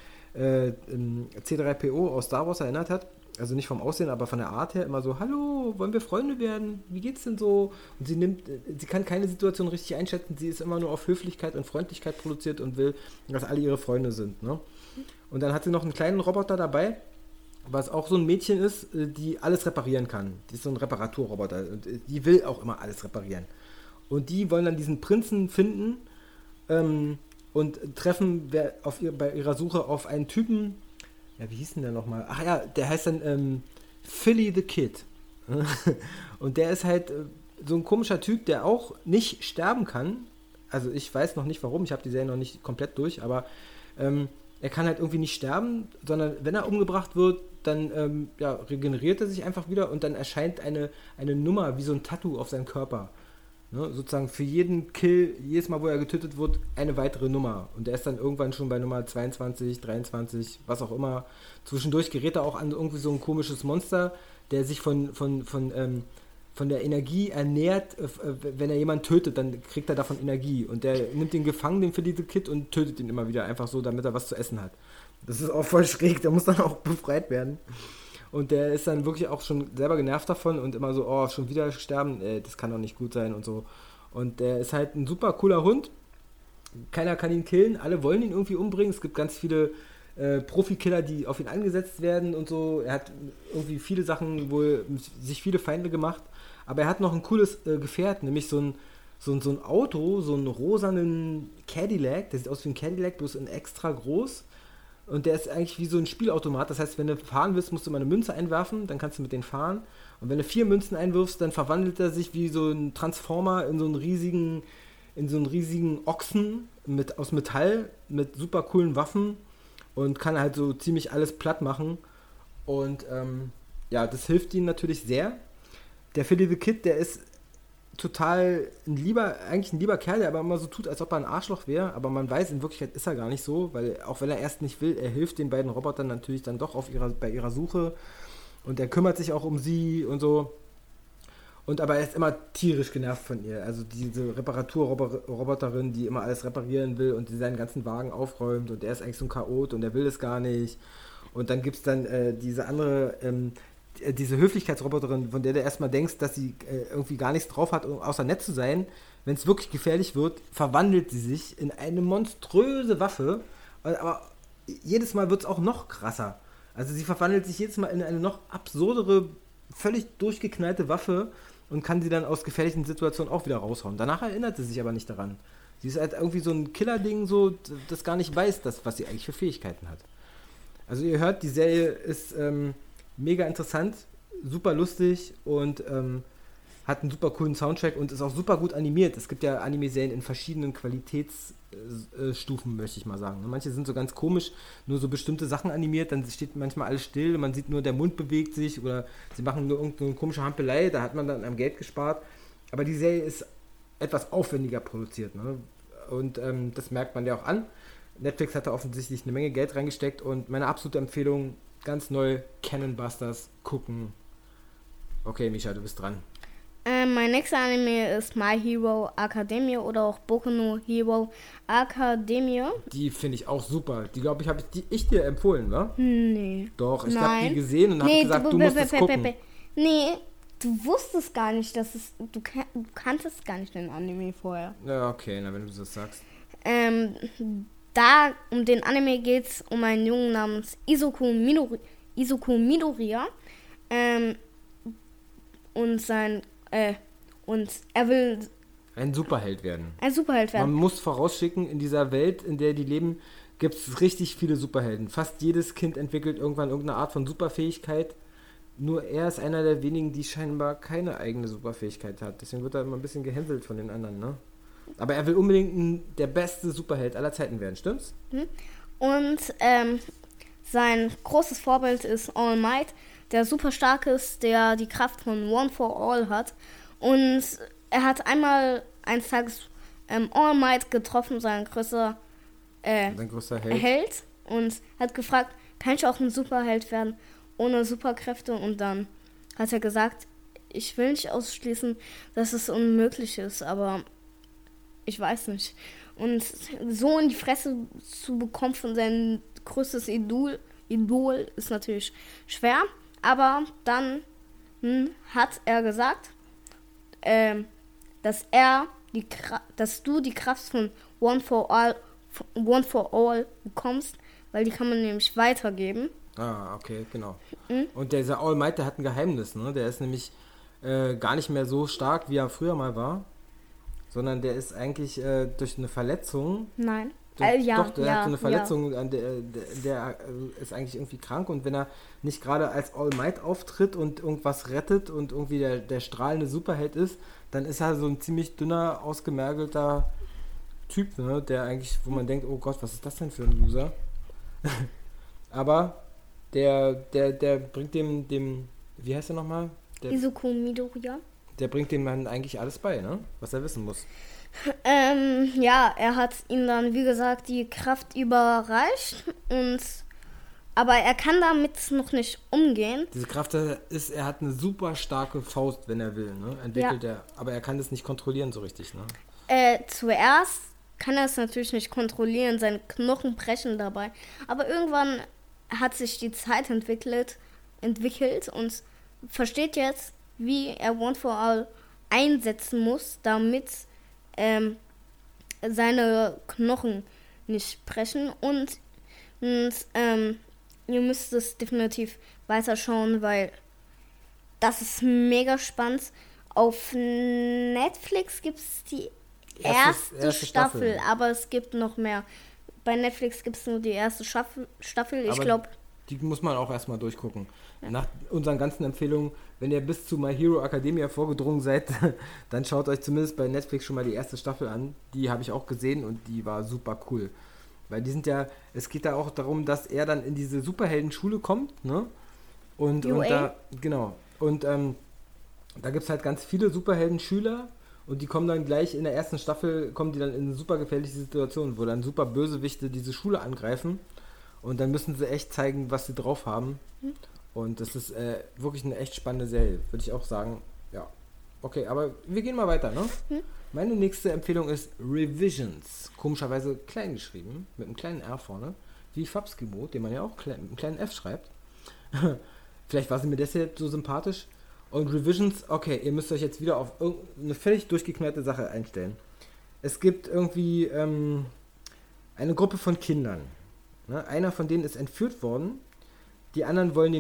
C3PO aus Star Wars erinnert hat. Also nicht vom Aussehen, aber von der Art her immer so, hallo, wollen wir Freunde werden? Wie geht's denn so? Und sie kann keine Situation richtig einschätzen. Sie ist immer nur auf Höflichkeit und Freundlichkeit produziert und will, dass alle ihre Freunde sind. Ne? Und dann hat sie noch einen kleinen Roboter dabei, was auch so ein Mädchen ist, die alles reparieren kann. Die ist so ein Reparaturroboter und die will auch immer alles reparieren. Und die wollen dann diesen Prinzen finden und treffen bei ihrer Suche auf einen Typen. Ja, wie hieß denn der nochmal? Ach ja, der heißt dann Philly the Kid. Und der ist halt so ein komischer Typ, der auch nicht sterben kann. Also ich weiß noch nicht warum, ich habe die Serie noch nicht komplett durch, aber er kann halt irgendwie nicht sterben, sondern wenn er umgebracht wird, dann regeneriert er sich einfach wieder und dann erscheint eine Nummer wie so ein Tattoo auf seinem Körper. Ne? Sozusagen für jeden Kill, jedes Mal, wo er getötet wird, eine weitere Nummer. Und er ist dann irgendwann schon bei Nummer 22, 23, was auch immer. Zwischendurch gerät er auch an irgendwie so ein komisches Monster, der sich von der Energie ernährt, wenn er jemanden tötet, dann kriegt er davon Energie. Und der nimmt den Gefangen, den Philly the Kid, und tötet ihn immer wieder, einfach so, damit er was zu essen hat. Das ist auch voll schräg, der muss dann auch befreit werden. Und der ist dann wirklich auch schon selber genervt davon und immer so, oh, schon wieder sterben, das kann doch nicht gut sein und so. Und der ist halt ein super cooler Hund. Keiner kann ihn killen, alle wollen ihn irgendwie umbringen. Es gibt ganz viele Profikiller, die auf ihn angesetzt werden und so. Er hat irgendwie viele Sachen, wohl sich viele Feinde gemacht. Aber er hat noch ein cooles Gefährt, nämlich so ein Auto, so einen rosanen Cadillac. Der sieht aus wie ein Cadillac, bloß in extra groß. Und der ist eigentlich wie so ein Spielautomat. Das heißt, wenn du fahren willst, musst du immer eine Münze einwerfen, dann kannst du mit denen fahren. Und wenn du 4 Münzen einwirfst, dann verwandelt er sich wie so ein Transformer in so einen riesigen Ochsen aus Metall mit super coolen Waffen und kann halt so ziemlich alles platt machen. Und das hilft ihnen natürlich sehr. Der Philly the Kid, der ist total ein lieber Kerl, der aber immer so tut, als ob er ein Arschloch wäre, aber man weiß, in Wirklichkeit ist er gar nicht so, weil auch wenn er erst nicht will, er hilft den beiden Robotern natürlich dann doch bei ihrer Suche und er kümmert sich auch um sie und so. Und aber er ist immer tierisch genervt von ihr. Also diese Reparaturroboterin, die immer alles reparieren will und die seinen ganzen Wagen aufräumt und er ist eigentlich so ein Chaot und er will es gar nicht. Und dann gibt es dann diese andere, diese Höflichkeitsroboterin, von der du erstmal denkst, dass sie irgendwie gar nichts drauf hat, außer nett zu sein. Wenn es wirklich gefährlich wird, verwandelt sie sich in eine monströse Waffe. Aber jedes Mal wird es auch noch krasser. Also sie verwandelt sich jedes Mal in eine noch absurdere, völlig durchgeknallte Waffe und kann sie dann aus gefährlichen Situationen auch wieder raushauen. Danach erinnert sie sich aber nicht daran. Sie ist halt irgendwie so ein Killerding, so, das gar nicht weiß, was sie eigentlich für Fähigkeiten hat. Also ihr hört, die Serie ist mega interessant, super lustig und hat einen super coolen Soundtrack und ist auch super gut animiert. Es gibt ja Anime-Serien in verschiedenen Qualitätsstufen, möchte ich mal sagen. Manche sind so ganz komisch, nur so bestimmte Sachen animiert, dann steht manchmal alles still, man sieht nur, der Mund bewegt sich oder sie machen nur irgendeine komische Hampelei, da hat man dann am Geld gespart. Aber die Serie ist etwas aufwendiger produziert, ne? Und das merkt man ja auch an. Netflix hat da offensichtlich eine Menge Geld reingesteckt und meine absolute Empfehlung, ganz neu, Cannon Busters gucken. Okay, Misha, du bist dran. Mein nächster Anime ist My Hero Academia oder auch Boku no Hero Academia. Die finde ich auch super. Die, glaube ich, habe ich dir empfohlen, wa? Nee. Doch, ich habe die gesehen und habe gesagt, du musst es gucken. Nee, du wusstest gar nicht, dass es... Du kanntest gar nicht den Anime vorher. Ja, okay, na, wenn du das sagst. Da um den Anime geht es um einen Jungen namens Izuku Midoriya. Und er will ein Superheld werden. Man muss vorausschicken, in dieser Welt, in der die leben, gibt es richtig viele Superhelden. Fast jedes Kind entwickelt irgendwann irgendeine Art von Superfähigkeit. Nur er ist einer der wenigen, die scheinbar keine eigene Superfähigkeit hat. Deswegen wird er immer ein bisschen gehänselt von den anderen, ne? Aber er will unbedingt der beste Superheld aller Zeiten werden, stimmt's? Und sein großes Vorbild ist All Might, der super stark ist, der die Kraft von One for All hat. Und er hat einmal eines Tages All Might getroffen, sein größter Held, und hat gefragt, kann ich auch ein Superheld werden ohne Superkräfte? Und dann hat er gesagt, ich will nicht ausschließen, dass es unmöglich ist, aber ich weiß nicht. Und so in die Fresse zu bekommen von seinem größtes Idol ist natürlich schwer. Aber dann hat er gesagt, dass du die Kraft von One for All bekommst, weil die kann man nämlich weitergeben. Ah, okay, genau. Und dieser All Might, der hat ein Geheimnis, ne? Der ist nämlich gar nicht mehr so stark, wie er früher mal war, sondern der ist eigentlich durch eine Verletzung... Nein. Der hat so eine Verletzung, der ist eigentlich irgendwie krank, und wenn er nicht gerade als All Might auftritt und irgendwas rettet und irgendwie der strahlende Superheld ist, dann ist er so ein ziemlich dünner, ausgemergelter Typ, ne? Der eigentlich, wo man denkt, oh Gott, was ist das denn für ein Loser? Aber der bringt dem, wie heißt er nochmal? Izuku Midoriya. Der bringt dem dann eigentlich alles bei, ne? Was er wissen muss. Er hat ihm dann, wie gesagt, die Kraft überreicht, aber er kann damit noch nicht umgehen. Diese Kraft ist, er hat eine super starke Faust, wenn er will, ne? Entwickelt er. Aber er kann das nicht kontrollieren so richtig, ne? Zuerst kann er es natürlich nicht kontrollieren, seine Knochen brechen dabei. Aber irgendwann hat sich die Zeit entwickelt und versteht jetzt, wie er One for All einsetzen muss, damit seine Knochen nicht brechen. Und ihr müsst es definitiv weiterschauen, weil das ist mega spannend. Auf Netflix gibt es die erste Staffel, aber es gibt noch mehr. Bei Netflix gibt es nur die erste Staffel. Ich glaube, die muss man auch erstmal durchgucken. Ja. Nach unseren ganzen Empfehlungen, wenn ihr bis zu My Hero Academia vorgedrungen seid, dann schaut euch zumindest bei Netflix schon mal die erste Staffel an. Die habe ich auch gesehen und die war super cool. Weil die sind ja, es geht da auch darum, dass er dann in diese Superheldenschule kommt, ne? Und da, genau. Und da gibt es halt ganz viele Superheldenschüler und die kommen dann gleich in der ersten Staffel, kommen die dann in eine super gefährliche Situation, wo dann super Bösewichte diese Schule angreifen und dann müssen sie echt zeigen, was sie drauf haben. Und das ist wirklich eine echt spannende Serie, würde ich auch sagen. Ja, okay, aber wir gehen mal weiter, ne? Meine nächste Empfehlung ist Revisions. Komischerweise klein geschrieben, mit einem kleinen R vorne, wie Fabskimo, den man ja auch mit einem kleinen F schreibt. Vielleicht war sie mir deshalb so sympathisch. Und Revisions, okay, ihr müsst euch jetzt wieder auf eine völlig durchgeknallte Sache einstellen. Es gibt irgendwie eine Gruppe von Kindern. Ne? Einer von denen ist entführt worden. Die anderen wollen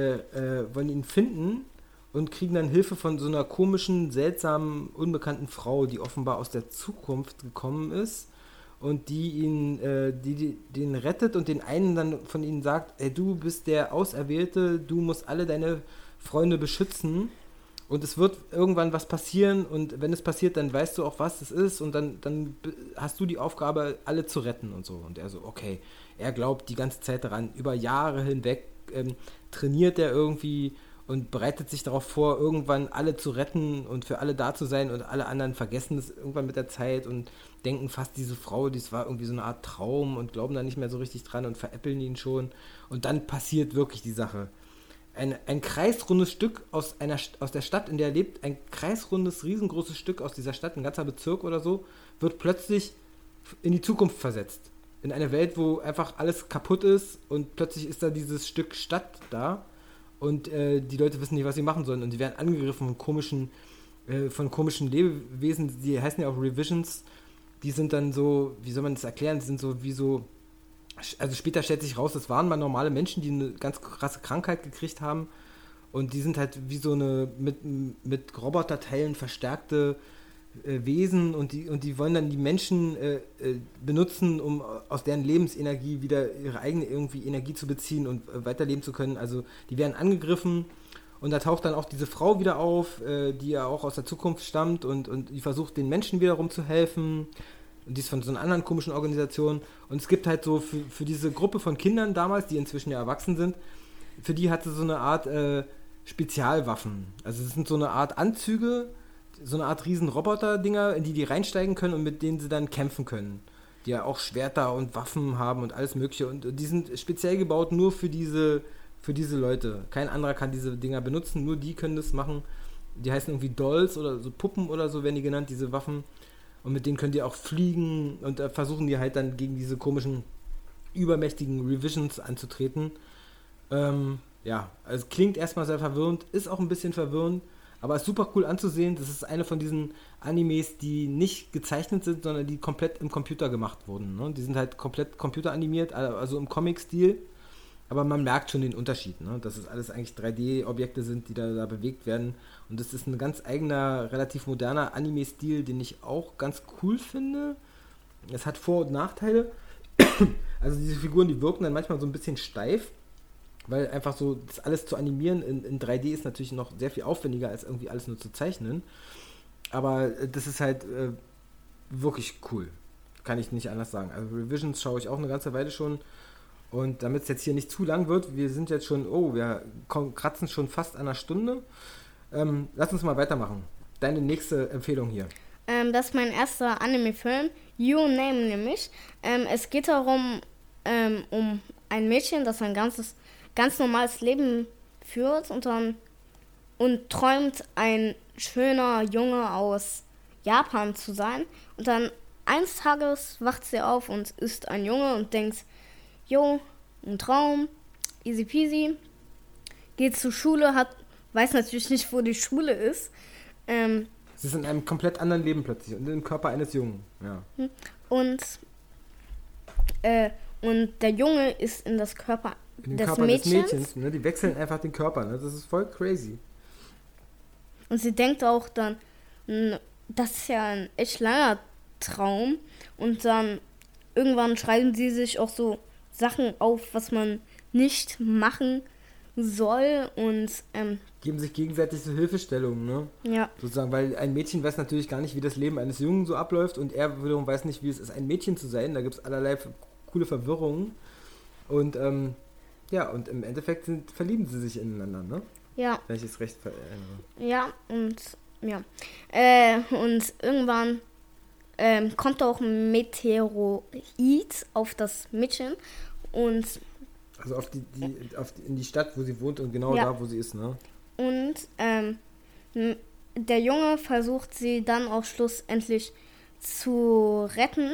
ihn finden und kriegen dann Hilfe von so einer komischen, seltsamen, unbekannten Frau, die offenbar aus der Zukunft gekommen ist und die den rettet und den einen dann von ihnen sagt, ey, du bist der Auserwählte, du musst alle deine Freunde beschützen und es wird irgendwann was passieren und wenn es passiert, dann weißt du auch, was es ist und dann hast du die Aufgabe, alle zu retten und so. Und er so, okay, er glaubt die ganze Zeit daran, über Jahre hinweg trainiert er irgendwie und bereitet sich darauf vor, irgendwann alle zu retten und für alle da zu sein und alle anderen vergessen es irgendwann mit der Zeit und denken fast, diese Frau, das war irgendwie so eine Art Traum und glauben da nicht mehr so richtig dran und veräppeln ihn schon und dann passiert wirklich die Sache. Ein kreisrundes Stück aus der Stadt, in der er lebt, ein kreisrundes, riesengroßes Stück aus dieser Stadt, ein ganzer Bezirk oder so, wird plötzlich in die Zukunft versetzt. In eine Welt, wo einfach alles kaputt ist und plötzlich ist da dieses Stück Stadt da und die Leute wissen nicht, was sie machen sollen und die werden angegriffen von komischen Lebewesen, die heißen ja auch Revisions, die sind dann so, wie soll man das erklären, die sind so wie so, also später stellt sich raus, das waren mal normale Menschen, die eine ganz krasse Krankheit gekriegt haben und die sind halt wie so eine mit Roboterteilen verstärkte Wesen und die wollen dann die Menschen benutzen, um aus deren Lebensenergie wieder ihre eigene irgendwie Energie zu beziehen und weiterleben zu können. Also die werden angegriffen und da taucht dann auch diese Frau wieder auf, die ja auch aus der Zukunft stammt und die versucht den Menschen wiederum zu helfen. Und die ist von so einer anderen komischen Organisation. Und es gibt halt so für diese Gruppe von Kindern damals, die inzwischen ja erwachsen sind, für die hatte so eine Art Spezialwaffen. Also es sind so eine Art Anzüge, so eine Art riesen Roboter-Dinger, in die reinsteigen können und mit denen sie dann kämpfen können. Die ja auch Schwerter und Waffen haben und alles mögliche. Und die sind speziell gebaut nur für diese Leute. Kein anderer kann diese Dinger benutzen, nur die können das machen. Die heißen irgendwie Dolls oder so Puppen oder so werden die genannt, diese Waffen. Und mit denen könnt ihr auch fliegen und versuchen die halt dann gegen diese komischen, übermächtigen Revisions anzutreten. Ja, also klingt erstmal sehr verwirrend, ist auch ein bisschen verwirrend, aber ist super cool anzusehen. Das ist eine von diesen Animes, die nicht gezeichnet sind, sondern die komplett im Computer gemacht wurden. Ne? Die sind halt komplett computeranimiert, also im Comic-Stil. Aber man merkt schon den Unterschied, ne? Dass es alles eigentlich 3D-Objekte sind, die da bewegt werden. Und das ist ein ganz eigener, relativ moderner Anime-Stil, den ich auch ganz cool finde. Es hat Vor- und Nachteile. Also diese Figuren, die wirken dann manchmal so ein bisschen steif, weil einfach so das alles zu animieren in 3D ist natürlich noch sehr viel aufwendiger, als irgendwie alles nur zu zeichnen. Aber das ist halt wirklich cool. Kann ich nicht anders sagen. Also Revisions schaue ich auch eine ganze Weile schon. Und damit es jetzt hier nicht zu lang wird, wir sind jetzt schon, wir kratzen schon fast an einer Stunde. Lass uns mal weitermachen. Deine nächste Empfehlung hier. Das ist mein erster Anime-Film, Your Name nämlich. Es geht darum, um ein Mädchen, das ein ganz normales Leben führt und träumt, ein schöner Junge aus Japan zu sein. Und dann eines Tages wacht sie auf und ist ein Junge und denkt, jo, ein Traum, easy peasy, geht zur Schule, weiß natürlich nicht, wo die Schule ist. Sie ist in einem komplett anderen Leben plötzlich und im Körper eines Jungen. Ja. Und der Junge ist in das Körper In den des Körper Mädchens. des Mädchens. Ne? Die wechseln einfach den Körper. Ne? Das ist voll crazy. Und sie denkt auch dann, das ist ja ein echt langer Traum. Und dann irgendwann schreiben sie sich auch so Sachen auf, was man nicht machen soll. Und Geben sich gegenseitig so Hilfestellungen, ne? ja, Sozusagen, weil ein Mädchen weiß natürlich gar nicht, wie das Leben eines Jungen so abläuft und er wiederum weiß nicht, wie es ist, ein Mädchen zu sein. Da gibt es allerlei coole Verwirrungen. Und und im Endeffekt verlieben sie sich ineinander, ne? ja, Wenn ich es recht erinnere. ja, und irgendwann kommt auch ein Meteorit auf das Mädchen und Also in die Stadt, wo sie wohnt und genau Ja. da, wo sie ist, ne? Und der Junge versucht sie dann auch schlussendlich zu retten.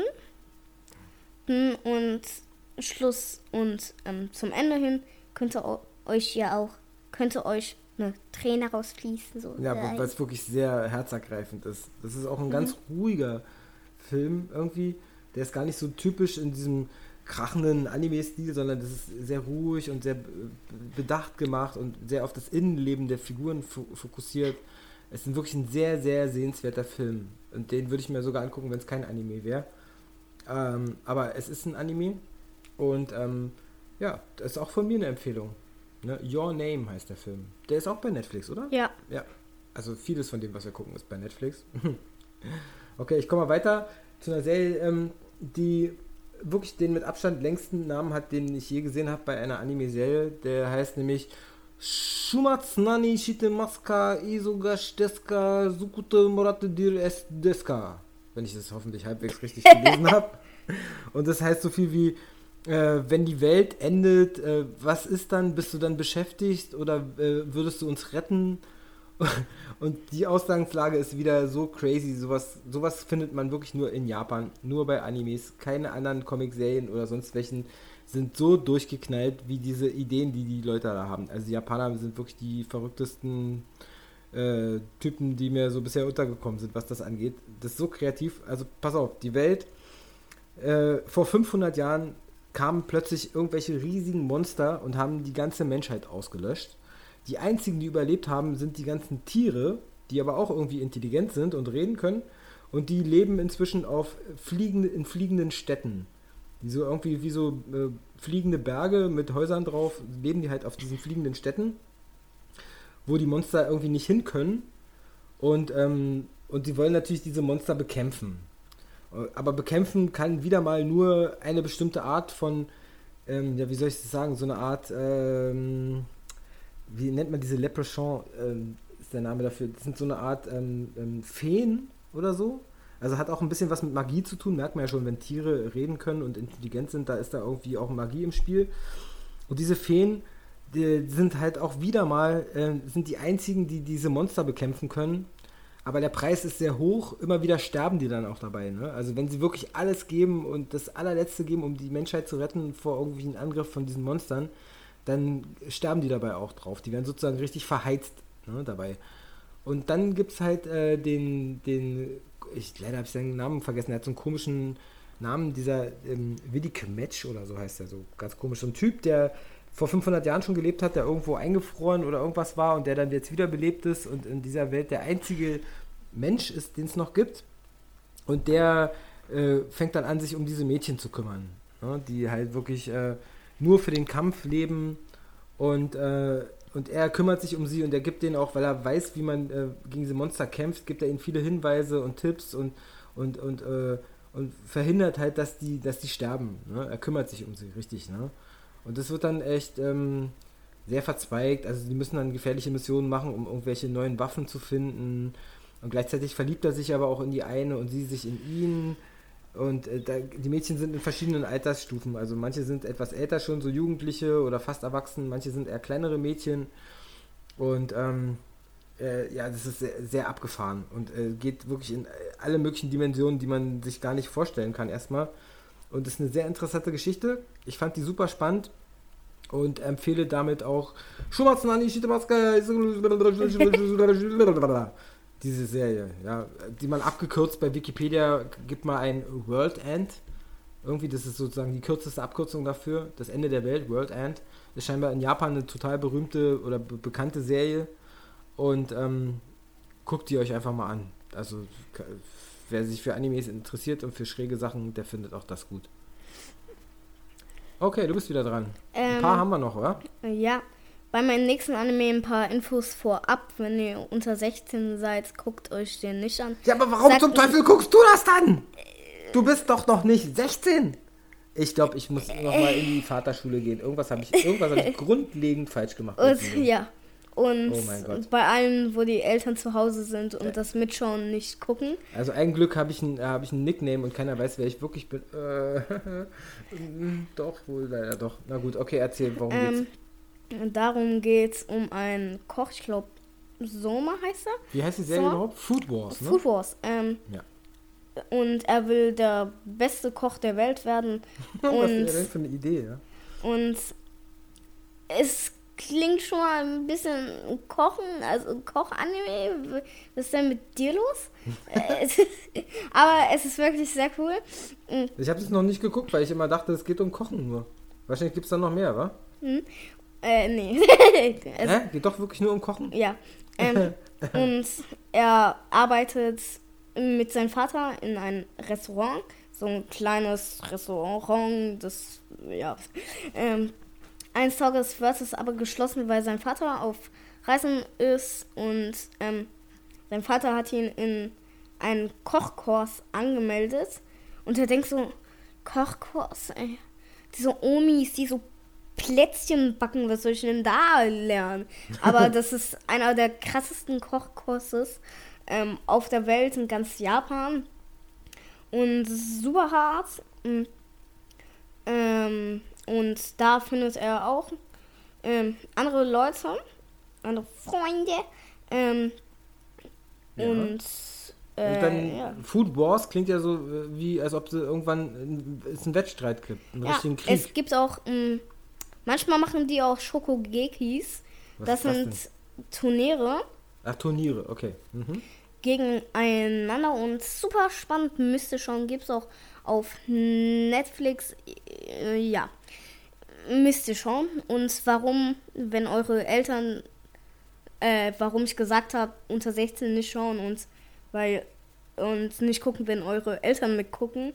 Und zum Ende hin könnte euch eine Träne rausfließen. So. Ja, weil es wirklich sehr herzergreifend ist. Das ist auch ein ganz ruhiger Film irgendwie. Der ist gar nicht so typisch in diesem krachenden Anime-Stil, sondern das ist sehr ruhig und sehr bedacht gemacht und sehr auf das Innenleben der Figuren fokussiert. Es ist wirklich ein sehr, sehr sehenswerter Film. Und den würde ich mir sogar angucken, wenn es kein Anime wäre. Aber es ist ein Anime und das ist auch von mir eine Empfehlung. Ne? Your Name heißt der Film. Der ist auch bei Netflix, oder? Ja. Ja. Also vieles von dem, was wir gucken, ist bei Netflix. Okay, ich komme mal weiter zu einer Serie, die wirklich den mit Abstand längsten Namen hat, den ich je gesehen habe bei einer Anime-Serie. Der heißt nämlich Shumatsunani Shitemaska Isogash Deska Sukute Morate Dir Es Deska. Wenn ich das hoffentlich halbwegs richtig gelesen habe. Und das heißt so viel wie, wenn die Welt endet, was ist dann? Bist du dann beschäftigt oder würdest du uns retten? Und die Ausgangslage ist wieder so crazy. Sowas findet man wirklich nur in Japan, nur bei Animes. Keine anderen Comic-Serien oder sonst welchen sind so durchgeknallt wie diese Ideen, die die Leute da haben. Also die Japaner sind wirklich die verrücktesten Typen, die mir so bisher untergekommen sind, was das angeht. Das ist so kreativ. Also pass auf, die Welt vor 500 Jahren kamen plötzlich irgendwelche riesigen Monster und haben die ganze Menschheit ausgelöscht. Die einzigen, die überlebt haben, sind die ganzen Tiere, die aber auch irgendwie intelligent sind und reden können. Und die leben inzwischen in fliegenden Städten. Die so irgendwie wie so fliegende Berge mit Häusern drauf, leben die halt auf diesen fliegenden Städten, wo die Monster irgendwie nicht hin können. Und die wollen natürlich diese Monster bekämpfen. Aber bekämpfen kann wieder mal nur eine bestimmte Art von, wie soll ich das sagen, so eine Art, wie nennt man diese Leprechaun, ist der Name dafür. Das sind so eine Art Feen oder so. Also hat auch ein bisschen was mit Magie zu tun, merkt man ja schon, wenn Tiere reden können und intelligent sind, da ist da irgendwie auch Magie im Spiel. Und diese Feen, die sind halt auch wieder mal, sind die einzigen, die diese Monster bekämpfen können. Aber der Preis ist sehr hoch, immer wieder sterben die dann auch dabei. Ne? Also wenn sie wirklich alles geben und das allerletzte geben, um die Menschheit zu retten vor irgendwelchen Angriff von diesen Monstern, dann sterben die dabei auch drauf. Die werden sozusagen richtig verheizt, ne, dabei. Und dann gibt es halt leider habe ich seinen Namen vergessen, er hat so einen komischen Namen, dieser Willi Kmetsch oder so heißt er, so ganz komisch. So ein Typ, der vor 500 Jahren schon gelebt hat, der irgendwo eingefroren oder irgendwas war und der dann jetzt wiederbelebt ist und in dieser Welt der einzige Mensch ist, den es noch gibt. Und der fängt dann an, sich um diese Mädchen zu kümmern, ne, die halt wirklich nur für den Kampf leben und er kümmert sich um sie und er gibt denen auch, weil er weiß, wie man gegen diese Monster kämpft, gibt er ihnen viele Hinweise und Tipps und verhindert halt, dass die sterben. Ne? Er kümmert sich um sie, richtig. Ne? Und das wird dann echt sehr verzweigt. Also die müssen dann gefährliche Missionen machen, um irgendwelche neuen Waffen zu finden. Und gleichzeitig verliebt er sich aber auch in die eine und sie sich in ihn. Und die Mädchen sind in verschiedenen Altersstufen. Also manche sind etwas älter schon, so Jugendliche oder fast erwachsen. Manche sind eher kleinere Mädchen. Und das ist sehr, sehr abgefahren. Und geht wirklich in alle möglichen Dimensionen, die man sich gar nicht vorstellen kann erstmal. Und ist eine sehr interessante Geschichte. Ich fand die super spannend. Und empfehle damit auch diese Serie, ja, die man abgekürzt bei Wikipedia gibt mal ein World End. Irgendwie, das ist sozusagen die kürzeste Abkürzung dafür. Das Ende der Welt, World End. Ist scheinbar in Japan eine total berühmte oder bekannte Serie. Und guckt die euch einfach mal an. Also, wer sich für Animes interessiert und für schräge Sachen, der findet auch das gut. Okay, du bist wieder dran. Ein paar haben wir noch, oder? Ja, bei meinem nächsten Anime ein paar Infos vorab. Wenn ihr unter 16 seid, guckt euch den nicht an. Ja, aber warum zum Teufel guckst du das dann? Du bist doch noch nicht 16. Ich glaube, ich muss nochmal in die Vaterschule gehen. Irgendwas habe ich grundlegend falsch gemacht. Ja. Und oh mein Gott. Bei allen, wo die Eltern zu Hause sind und das Mitschauen nicht gucken. Also ein Glück habe ich ein Nickname und keiner weiß, wer ich wirklich bin. Doch, wohl leider doch. Na gut, okay, erzähl, warum geht's? Darum geht's um einen Koch, ich glaube, Soma heißt er. Wie heißt die Serie überhaupt? Food Wars, ne? Food Wars, ja. Und er will der beste Koch der Welt werden. Was ist denn für eine Idee, ja? Und es klingt schon mal ein bisschen Kochen, also Koch-Anime. Was ist denn mit dir los? Aber es ist wirklich sehr cool. Ich habe es noch nicht geguckt, weil ich immer dachte, es geht um Kochen nur. Wahrscheinlich gibt es da noch mehr, wa? Nee. Geht doch wirklich nur um Kochen? Ja. Und er arbeitet mit seinem Vater in einem Restaurant. So ein kleines Restaurant, das, ja. Eines Tages wird es aber geschlossen, weil sein Vater auf Reisen ist und sein Vater hat ihn in einen Kochkurs angemeldet und er denkt so, Kochkurs, ey, diese Omis, die so Plätzchen backen, was soll ich denn da lernen? Aber das ist einer der krassesten Kochkurses auf der Welt, in ganz Japan und super hart. Und da findet er auch andere Leute, andere Freunde. Ja. Und dann Food Wars klingt ja so wie, als ob es irgendwann es einen Wettstreit gibt, einen richtigen Krieg. Es gibt auch, manchmal machen die auch Shokugekis. Das sind Turniere. Ach, Turniere, okay. Mhm. Gegeneinander und super spannend, müsst ihr schauen, gibt es auch auf Netflix, ja, müsst ihr schauen. Und warum, wenn eure Eltern, warum ich gesagt habe, unter 16 nicht schauen und nicht gucken, wenn eure Eltern mitgucken,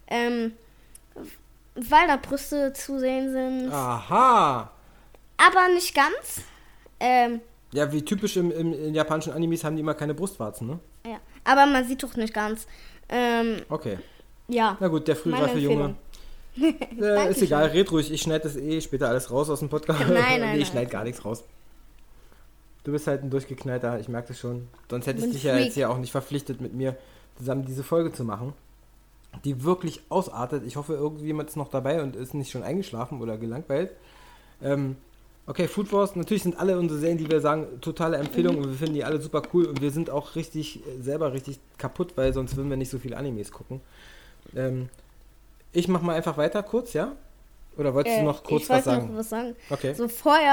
weil da Brüste zu sehen sind. Aha! Aber nicht ganz. Ja, wie typisch in japanischen Animes haben die immer keine Brustwarzen, ne? Ja, aber man sieht doch nicht ganz. Okay. Ja. Na gut, der frühreife Junge. Ist egal, red ruhig. Ich schneide das später alles raus aus dem Podcast. Nein. Ich schneide gar nichts raus. Du bist halt ein Durchgeknallter, ich merke das schon. Sonst hätte ich dich ja jetzt hier auch nicht verpflichtet, mit mir zusammen diese Folge zu machen. Die wirklich ausartet. Ich hoffe, irgendjemand ist noch dabei und ist nicht schon eingeschlafen oder gelangweilt. Okay, Food Wars, natürlich sind alle unsere Serien, die wir sagen, totale Empfehlung und wir finden die alle super cool und wir sind auch selber richtig kaputt, weil sonst würden wir nicht so viele Animes gucken. Ich mach mal einfach weiter kurz, ja? Oder wolltest du noch kurz was sagen? Ich wollte noch was sagen. Okay. So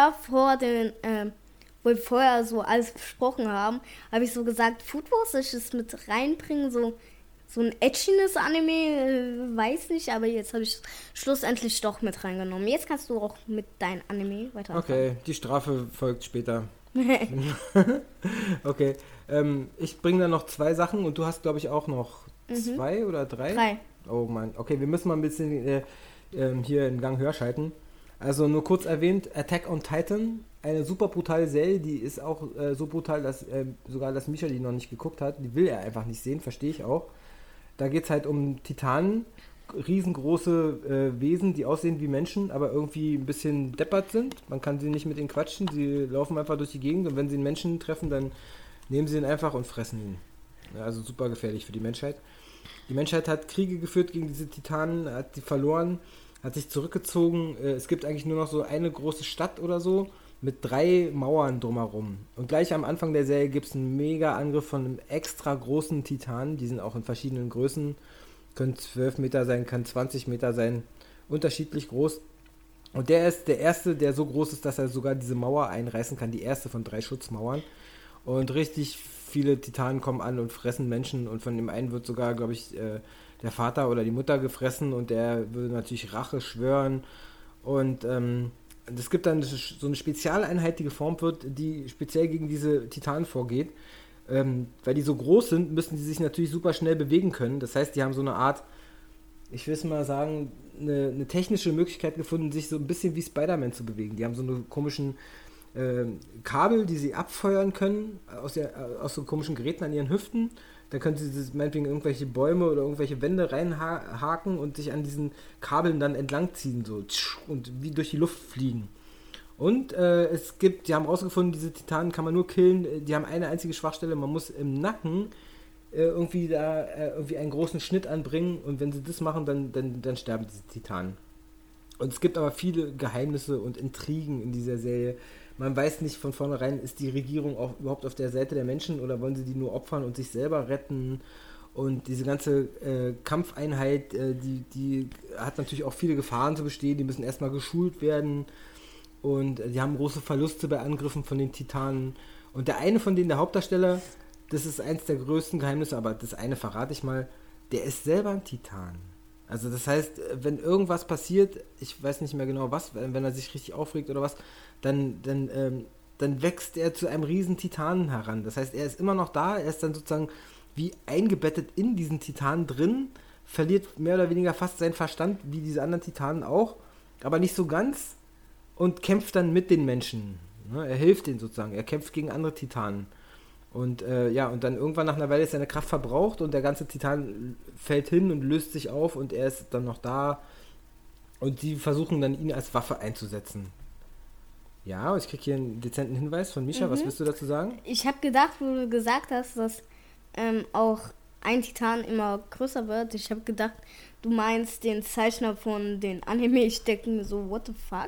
wo wir vorher so alles besprochen haben, habe ich so gesagt, Food Wars, soll ich das mit reinbringen, so ein edginess Anime, weiß nicht, aber jetzt habe ich schlussendlich doch mit reingenommen. Jetzt kannst du auch mit deinem Anime weiter. Okay, die Strafe folgt später. Okay, ich bringe dann noch 2 Sachen und du hast, glaube ich, auch noch 2 oder 3? 3. Oh Mann, okay, wir müssen mal ein bisschen hier in Gang höher schalten. Also nur kurz erwähnt, Attack on Titan, eine super brutale Serie, die ist auch so brutal, dass sogar das Misha die noch nicht geguckt hat. Die will er einfach nicht sehen, verstehe ich auch. Da geht es halt um Titanen, riesengroße Wesen, die aussehen wie Menschen, aber irgendwie ein bisschen deppert sind. Man kann sie nicht mit ihnen quatschen, sie laufen einfach durch die Gegend und wenn sie einen Menschen treffen, dann nehmen sie ihn einfach und fressen ihn. Ja, also super gefährlich für die Menschheit. Die Menschheit hat Kriege geführt gegen diese Titanen, hat die verloren, hat sich zurückgezogen. Es gibt eigentlich nur noch so eine große Stadt oder so mit 3 Mauern drumherum. Und gleich am Anfang der Serie gibt es einen Mega-Angriff von einem extra großen Titan. Die sind auch in verschiedenen Größen. Können 12 Meter sein, kann 20 Meter sein. Unterschiedlich groß. Und der ist der Erste, der so groß ist, dass er sogar diese Mauer einreißen kann. Die erste von 3 Schutzmauern. Und richtig viele Titanen kommen an und fressen Menschen. Und von dem einen wird sogar, glaube ich, der Vater oder die Mutter gefressen. Und der würde natürlich Rache schwören. Und es gibt dann so eine Spezialeinheit, die geformt wird, die speziell gegen diese Titanen vorgeht. Weil die so groß sind, müssen die sich natürlich super schnell bewegen können. Das heißt, die haben so eine Art, ich will es mal sagen, eine technische Möglichkeit gefunden, sich so ein bisschen wie Spider-Man zu bewegen. Die haben so eine komischen Kabel, die sie abfeuern können aus so komischen Geräten an ihren Hüften. Da können sie meinetwegen irgendwelche Bäume oder irgendwelche Wände reinhaken und sich an diesen Kabeln dann entlangziehen so und wie durch die Luft fliegen. Und die haben rausgefunden, diese Titanen kann man nur killen, die haben eine einzige Schwachstelle, man muss im Nacken irgendwie einen großen Schnitt anbringen und wenn sie das machen, dann sterben diese Titanen. Und es gibt aber viele Geheimnisse und Intrigen in dieser Serie. Man weiß nicht von vornherein, ist die Regierung auch überhaupt auf der Seite der Menschen oder wollen sie die nur opfern und sich selber retten? Und diese ganze Kampfeinheit, die hat natürlich auch viele Gefahren zu bestehen. Die müssen erstmal geschult werden und die haben große Verluste bei Angriffen von den Titanen. Und der eine von denen, der Hauptdarsteller, das ist eins der größten Geheimnisse, aber das eine verrate ich mal, der ist selber ein Titan. Also das heißt, wenn irgendwas passiert, ich weiß nicht mehr genau was, wenn er sich richtig aufregt oder was, dann wächst er zu einem riesen Titanen heran. Das heißt, er ist immer noch da, er ist dann sozusagen wie eingebettet in diesen Titanen drin, verliert mehr oder weniger fast seinen Verstand, wie diese anderen Titanen auch, aber nicht so ganz und kämpft dann mit den Menschen. Ne? Er hilft denen sozusagen, er kämpft gegen andere Titanen. Und und dann irgendwann nach einer Weile ist seine Kraft verbraucht und der ganze Titan fällt hin und löst sich auf und er ist dann noch da und die versuchen dann ihn als Waffe einzusetzen. Ja, ich kriege hier einen dezenten Hinweis von Misha. Was willst du dazu sagen? Ich habe gedacht, wo du gesagt hast, dass auch ein Titan immer größer wird. Ich habe gedacht, du meinst den Zeichner von den Anime. Ich denke mir so, what the fuck?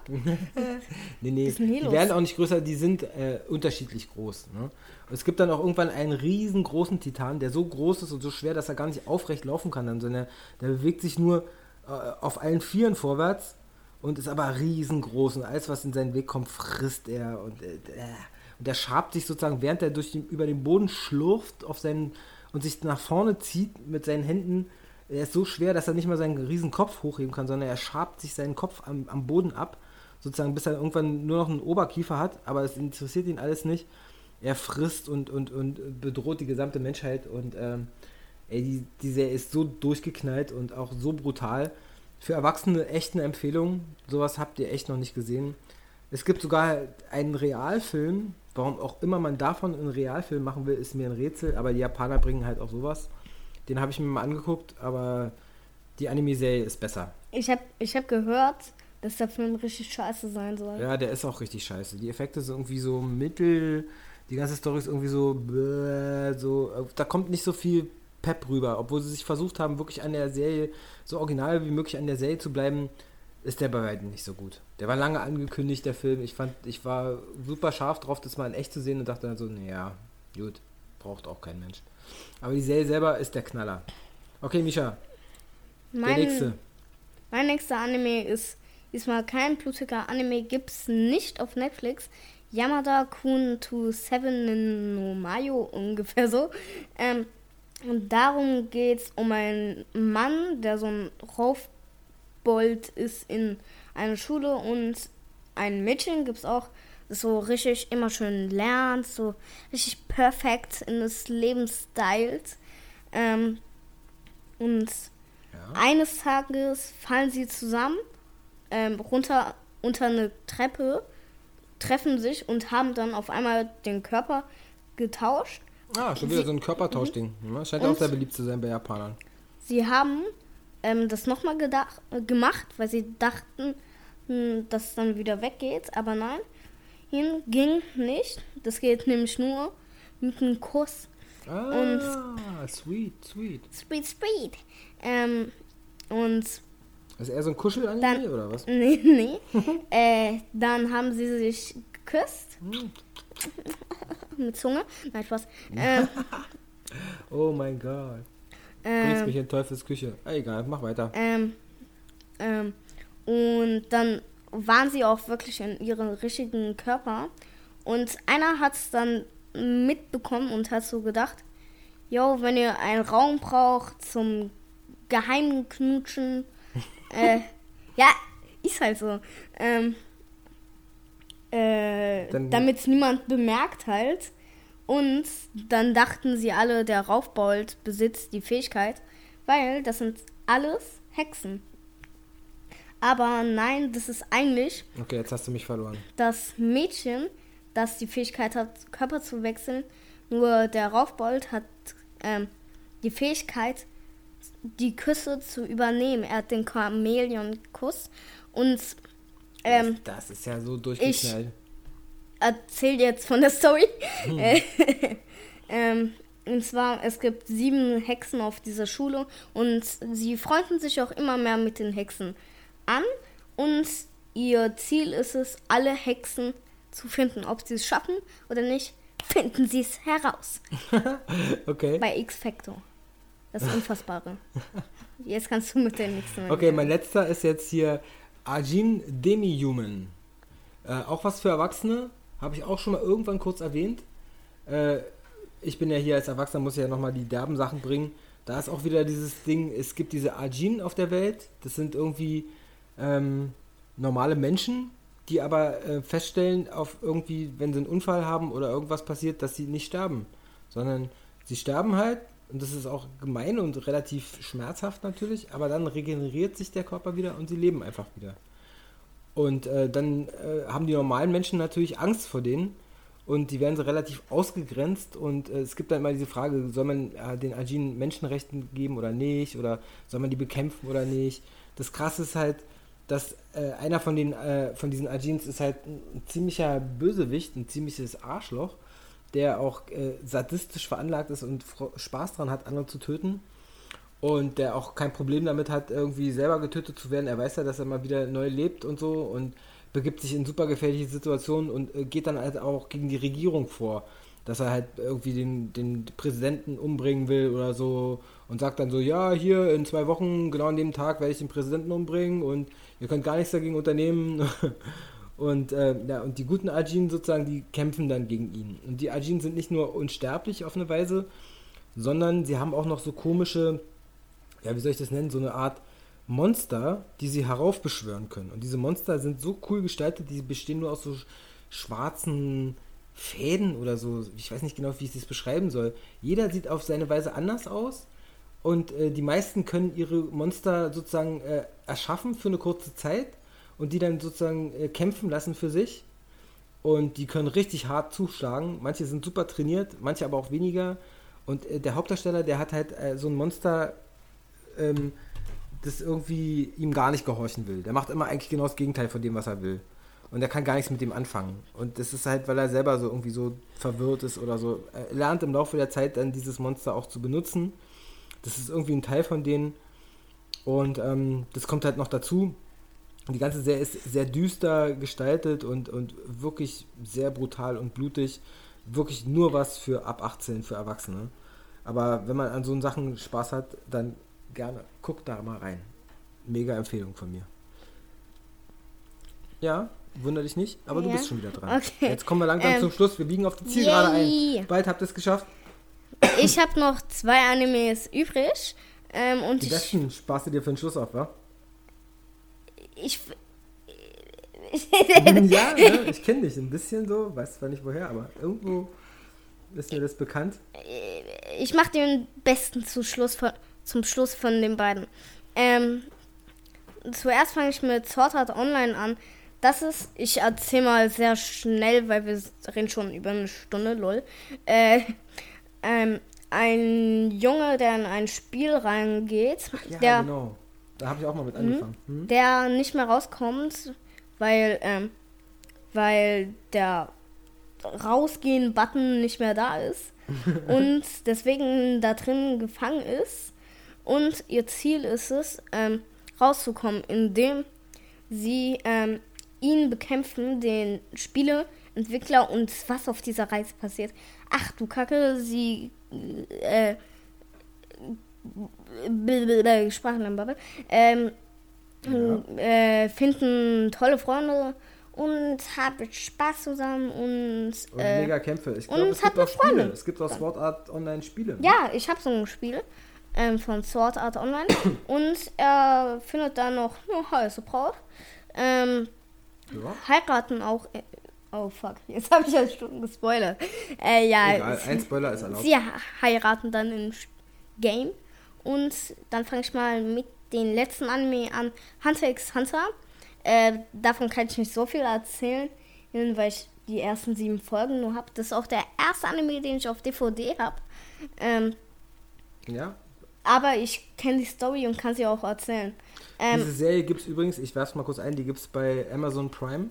Nee, die werden auch nicht größer, die sind unterschiedlich groß. Ne? Und es gibt dann auch irgendwann einen riesengroßen Titan, der so groß ist und so schwer, dass er gar nicht aufrecht laufen kann, sondern der bewegt sich nur auf allen Vieren vorwärts und ist aber riesengroß und alles, was in seinen Weg kommt, frisst er und der schabt sich sozusagen, während er über den Boden schlurft und sich nach vorne zieht mit seinen Händen. Er ist so schwer, dass er nicht mal seinen riesen Kopf hochheben kann, sondern er schabt sich seinen Kopf am Boden ab, sozusagen bis er irgendwann nur noch einen Oberkiefer hat, aber es interessiert ihn alles nicht. Er frisst und bedroht die gesamte Menschheit und die Serie ist so durchgeknallt und auch so brutal. Für Erwachsene echt eine Empfehlung. Sowas habt ihr echt noch nicht gesehen. Es gibt sogar einen Realfilm. Warum auch immer man davon einen Realfilm machen will, ist mir ein Rätsel. Aber die Japaner bringen halt auch sowas. Den habe ich mir mal angeguckt, aber die Anime-Serie ist besser. Ich hab gehört, dass der Film richtig scheiße sein soll. Ja, der ist auch richtig scheiße. Die Effekte sind irgendwie so mittel. Die ganze Story ist irgendwie so. Da kommt nicht so viel Pep rüber. Obwohl sie sich versucht haben, wirklich an der Serie so original wie möglich an der Serie zu bleiben, ist der bei weitem nicht so gut. Der war lange angekündigt, der Film. Ich war super scharf drauf, das mal in echt zu sehen und dachte dann so, naja, gut, braucht auch kein Mensch. Aber die Serie selber ist der Knaller. Okay, Misha, der nächste. Mein nächster Anime ist diesmal kein blutiger Anime, gibt's nicht auf Netflix. Yamada-kun to Seven no Mayo, ungefähr so. Und darum geht's um einen Mann, der so ein Raufbold ist in einer Schule und ein Mädchen gibt's auch, das so richtig immer schön lernt, so richtig perfekt in das Leben stylt. Und eines Tages fallen sie zusammen, runter unter eine Treppe, treffen sich und haben dann auf einmal den Körper getauscht. Ah, schon wieder so ein Körpertauschding. Das scheint auch sehr beliebt zu sein bei Japanern. Sie haben das nochmal gemacht, weil sie dachten, dass es dann wieder weggeht, aber nein, ging nicht. Das geht nämlich nur mit einem Kuss. Sweet. Sweet. Und Ist eher so ein Kuschelanime oder was? nee. Dann haben sie sich geküsst. Mit Zunge. Nein, Spaß. Oh mein Gott. Bringst mich in Teufels Küche. Egal, mach weiter. Und dann waren sie auch wirklich in ihrem richtigen Körper. Und einer hat es dann mitbekommen und hat so gedacht, yo, wenn ihr einen Raum braucht zum geheimen Knutschen, ja, ist halt so. Damit es niemand bemerkt halt. Und dann dachten sie alle, der Raufbold besitzt die Fähigkeit, weil das sind alles Hexen. Aber nein, das ist eigentlich Okay, jetzt hast du mich verloren. das Mädchen, das die Fähigkeit hat, Körper zu wechseln. Nur der Raufbold hat die Fähigkeit, die Küsse zu übernehmen. Er hat den Chamäleon-Kuss. Und Das ist ja so durchgeknallt. erzähl jetzt von der Story. Und zwar, es gibt 7 Hexen auf dieser Schule und sie freunden sich auch immer mehr mit den Hexen an. Und ihr Ziel ist es, alle Hexen zu finden. Ob sie es schaffen oder nicht, finden sie es heraus. Okay. Bei X-Factor. Das Unfassbare. Jetzt kannst du mit der nächsten. Okay, mein letzter ist jetzt hier Ajin Demi-Human. Auch was für Erwachsene. Habe ich auch schon mal irgendwann kurz erwähnt. Ich bin ja hier als Erwachsener, muss ja nochmal die derben Sachen bringen. Da ist auch wieder dieses Ding, es gibt diese Ajin auf der Welt. Das sind irgendwie normale Menschen, die aber feststellen, auf irgendwie, wenn sie einen Unfall haben oder irgendwas passiert, dass sie nicht sterben. Sondern sie sterben halt, und das ist auch gemein und relativ schmerzhaft natürlich, aber dann regeneriert sich der Körper wieder und sie leben einfach wieder. Und dann haben die normalen Menschen natürlich Angst vor denen und die werden so relativ ausgegrenzt und es gibt dann immer diese Frage, soll man den Ajin Menschenrechten geben oder nicht, oder soll man die bekämpfen oder nicht. Das Krasse ist halt, dass einer von diesen Ajins ist halt ein ziemlicher Bösewicht, ein ziemliches Arschloch, der auch sadistisch veranlagt ist und Spaß dran hat, andere zu töten. Und der auch kein Problem damit hat, irgendwie selber getötet zu werden. Er weiß ja, dass er mal wieder neu lebt und so und begibt sich in super gefährliche Situationen und geht dann halt auch gegen die Regierung vor. Dass er halt irgendwie den Präsidenten umbringen will oder so und sagt dann so, ja, hier in 2 Wochen, genau an dem Tag, werde ich den Präsidenten umbringen und ihr könnt gar nichts dagegen unternehmen. Und und die guten Ajin sozusagen, die kämpfen dann gegen ihn. Und die Ajin sind nicht nur unsterblich auf eine Weise, sondern sie haben auch noch so komische, ja, wie soll ich das nennen, so eine Art Monster, die sie heraufbeschwören können. Und diese Monster sind so cool gestaltet, die bestehen nur aus so schwarzen Fäden oder so. Ich weiß nicht genau, wie ich das beschreiben soll. Jeder sieht auf seine Weise anders aus und die meisten können ihre Monster sozusagen erschaffen für eine kurze Zeit und die dann sozusagen kämpfen lassen für sich. Und die können richtig hart zuschlagen. Manche sind super trainiert, manche aber auch weniger. Und der Hauptdarsteller, der hat halt so ein Monster, das irgendwie ihm gar nicht gehorchen will. Der macht immer eigentlich genau das Gegenteil von dem, was er will. Und er kann gar nichts mit dem anfangen. Und das ist halt, weil er selber so irgendwie so verwirrt ist oder so. Er lernt im Laufe der Zeit dann dieses Monster auch zu benutzen. Das ist irgendwie ein Teil von denen. Und das kommt halt noch dazu. Die ganze Serie ist sehr düster gestaltet und wirklich sehr brutal und blutig. Wirklich nur was für ab 18, für Erwachsene. Aber wenn man an so Sachen Spaß hat, dann gerne. Guckt da mal rein. Mega Empfehlung von mir. Ja, wundere dich nicht, aber du bist schon wieder dran. Okay. Jetzt kommen wir langsam zum Schluss. Wir biegen auf die Zielgerade ein. Bald habt ihr es geschafft. Ich habe noch 2 Animes übrig. Und Die besten sparst du dir für den Schluss auf, wa? Ja, ne? Ich kenne dich ein bisschen so. Weiß zwar nicht woher, aber irgendwo ist mir das bekannt. Ich mache den besten zum Schluss von den beiden. Zuerst fange ich mit Sword Art Online an. Das ist, ich erzähle mal sehr schnell, weil wir reden schon über eine Stunde, lol. Ein Junge, der in ein Spiel reingeht, Ja, genau. Da habe ich auch mal mit angefangen. Der nicht mehr rauskommt, weil der Rausgehen-Button nicht mehr da ist. und deswegen da drin gefangen ist. Und ihr Ziel ist es, rauszukommen, indem sie ihn bekämpfen, den Spieleentwickler, und was auf dieser Reise passiert. Ach du Kacke, sie Sprachenlernbubble, finden tolle Freunde und haben Spaß zusammen und mega Kämpfe. Ich glaube, es gibt auch Spiele. Es gibt auch Sword Art Online Spiele. Ja, ich habe so ein Spiel von Sword Art Online und er findet da noch eine heiße Braut. Heiraten auch. Oh fuck, jetzt habe ich ja schon gespoilert. Ja, egal, ein Spoiler ist erlaubt. Sie heiraten dann im Game. Und dann fange ich mal mit den letzten Anime an. Hunter x Hunter. Davon kann ich nicht so viel erzählen, weil ich die ersten 7 Folgen nur habe. Das ist auch der erste Anime, den ich auf DVD habe. Ja. Aber ich kenne die Story und kann sie auch erzählen. Diese Serie gibt es übrigens, ich werfe es mal kurz ein, die gibt es bei Amazon Prime.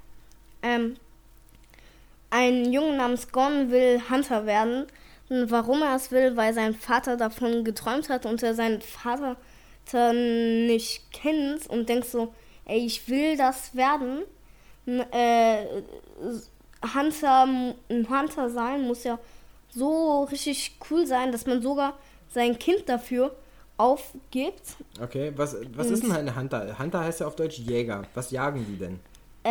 Ein Junge namens Gon will Hunter werden. Und warum er es will, weil sein Vater davon geträumt hat und er seinen Vater nicht kennt und denkt so, ey, ich will das werden. Ein Hunter sein muss ja so richtig cool sein, dass man sogar sein Kind dafür aufgibt. Okay, was ist denn ein Hunter? Hunter heißt ja auf Deutsch Jäger. Was jagen die denn?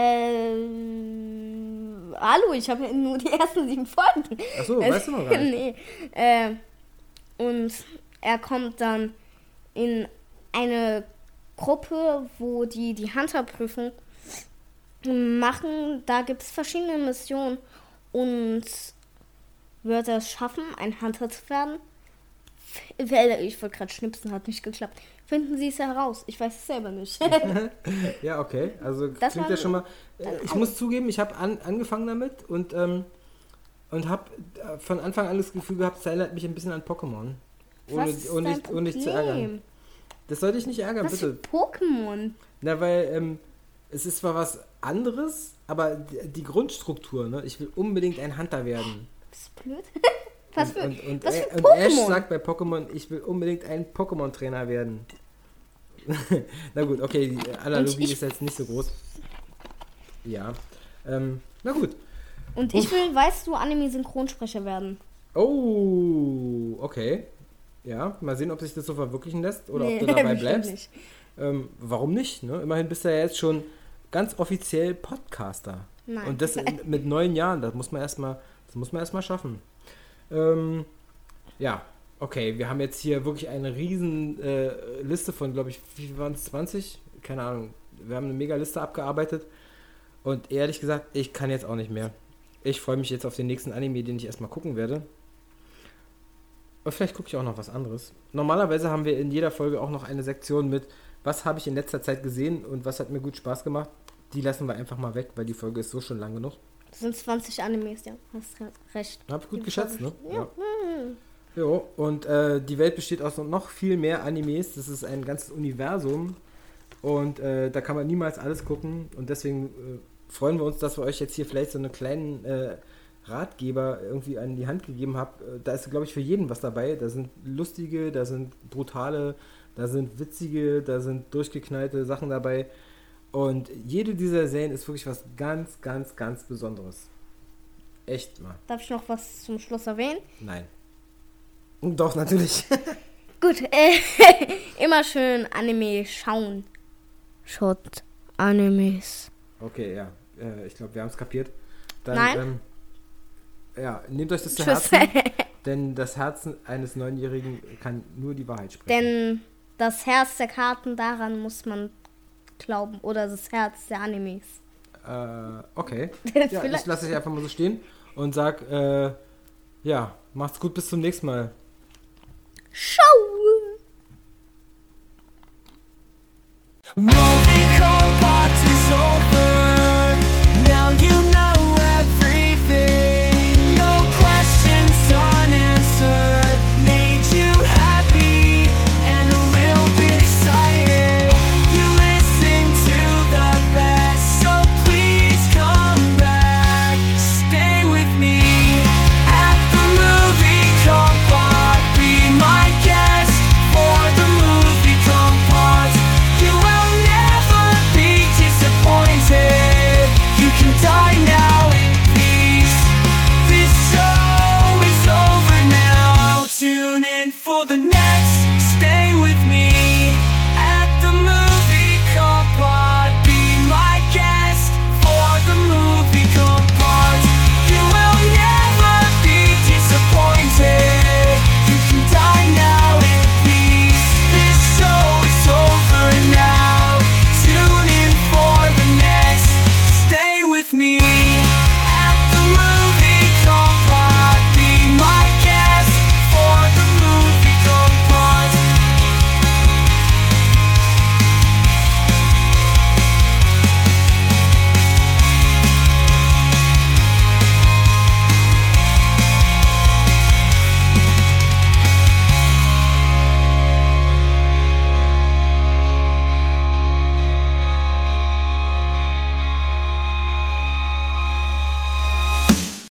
Hallo, ich habe ja nur die ersten 7 Folgen. Achso, weißt du noch gar nicht? Nee. Und er kommt dann in eine Gruppe, wo die Hunter-Prüfung machen. Da gibt es verschiedene Missionen und wird er es schaffen, ein Hunter zu werden? Ich wollte gerade schnipsen, hat nicht geklappt. Finden Sie es heraus. Ich weiß es selber nicht. Ja, okay. Also das klingt ja schon mal... Ich muss zugeben, ich habe angefangen damit und habe von Anfang an das Gefühl gehabt, es erinnert mich ein bisschen an Pokémon. Ohne dich zu ärgern. Das sollte ich nicht ärgern, was bitte. Für Pokémon? Na, weil es ist zwar was anderes, aber die Grundstruktur, ne? Ich will unbedingt ein Hunter werden. Das ist blöd. Was für und Pokémon? Ash sagt bei Pokémon, ich will unbedingt ein Pokémon-Trainer werden. Na gut, okay, die Analogie ist jetzt nicht so groß. Ja. Na gut. Und ich will, weißt du, Anime-Synchronsprecher werden. Oh, okay. Ja, mal sehen, ob sich das so verwirklichen lässt oder ob du dabei bleibst. Nicht. Warum nicht? Ne? Immerhin bist du ja jetzt schon ganz offiziell Podcaster. Nein. Und das mit 9 Jahren, das muss man erstmal schaffen. Ja, okay, wir haben jetzt hier wirklich eine riesen Liste von, glaube ich, wie waren es, 20? Keine Ahnung. Wir haben eine mega Liste abgearbeitet und ehrlich gesagt, ich kann jetzt auch nicht mehr. Ich freue mich jetzt auf den nächsten Anime, den ich erstmal gucken werde. Und vielleicht gucke ich auch noch was anderes. Normalerweise haben wir in jeder Folge auch noch eine Sektion mit, was habe ich in letzter Zeit gesehen und was hat mir gut Spaß gemacht. Die lassen wir einfach mal weg, weil die Folge ist so schon lang genug. Das sind 20 Animes, ja. Hast recht. Hab gut geschätzt, ne? Ja. Jo, und die Welt besteht aus noch viel mehr Animes. Das ist ein ganzes Universum. Und da kann man niemals alles gucken. Und deswegen freuen wir uns, dass wir euch jetzt hier vielleicht so einen kleinen Ratgeber irgendwie an die Hand gegeben haben. Da ist, glaube ich, für jeden was dabei. Da sind lustige, da sind brutale, da sind witzige, da sind durchgeknallte Sachen dabei. Und jede dieser Serien ist wirklich was ganz, ganz, ganz Besonderes. Echt mal. Darf ich noch was zum Schluss erwähnen? Nein. Doch, natürlich. Gut, immer schön Anime schauen. Schaut Animes. Okay, ja. Ich glaube, wir haben es kapiert. Dann, Nein. Ja, nehmt euch das zu Tschüss. Herzen, denn das Herz eines 9-Jährigen kann nur die Wahrheit sprechen. Denn das Herz der Karten, daran muss man glauben. Oder das Herz der Animes. Okay. Ja, ich lasse dich einfach mal so stehen und sag, ja, macht's gut, bis zum nächsten Mal. Ciao!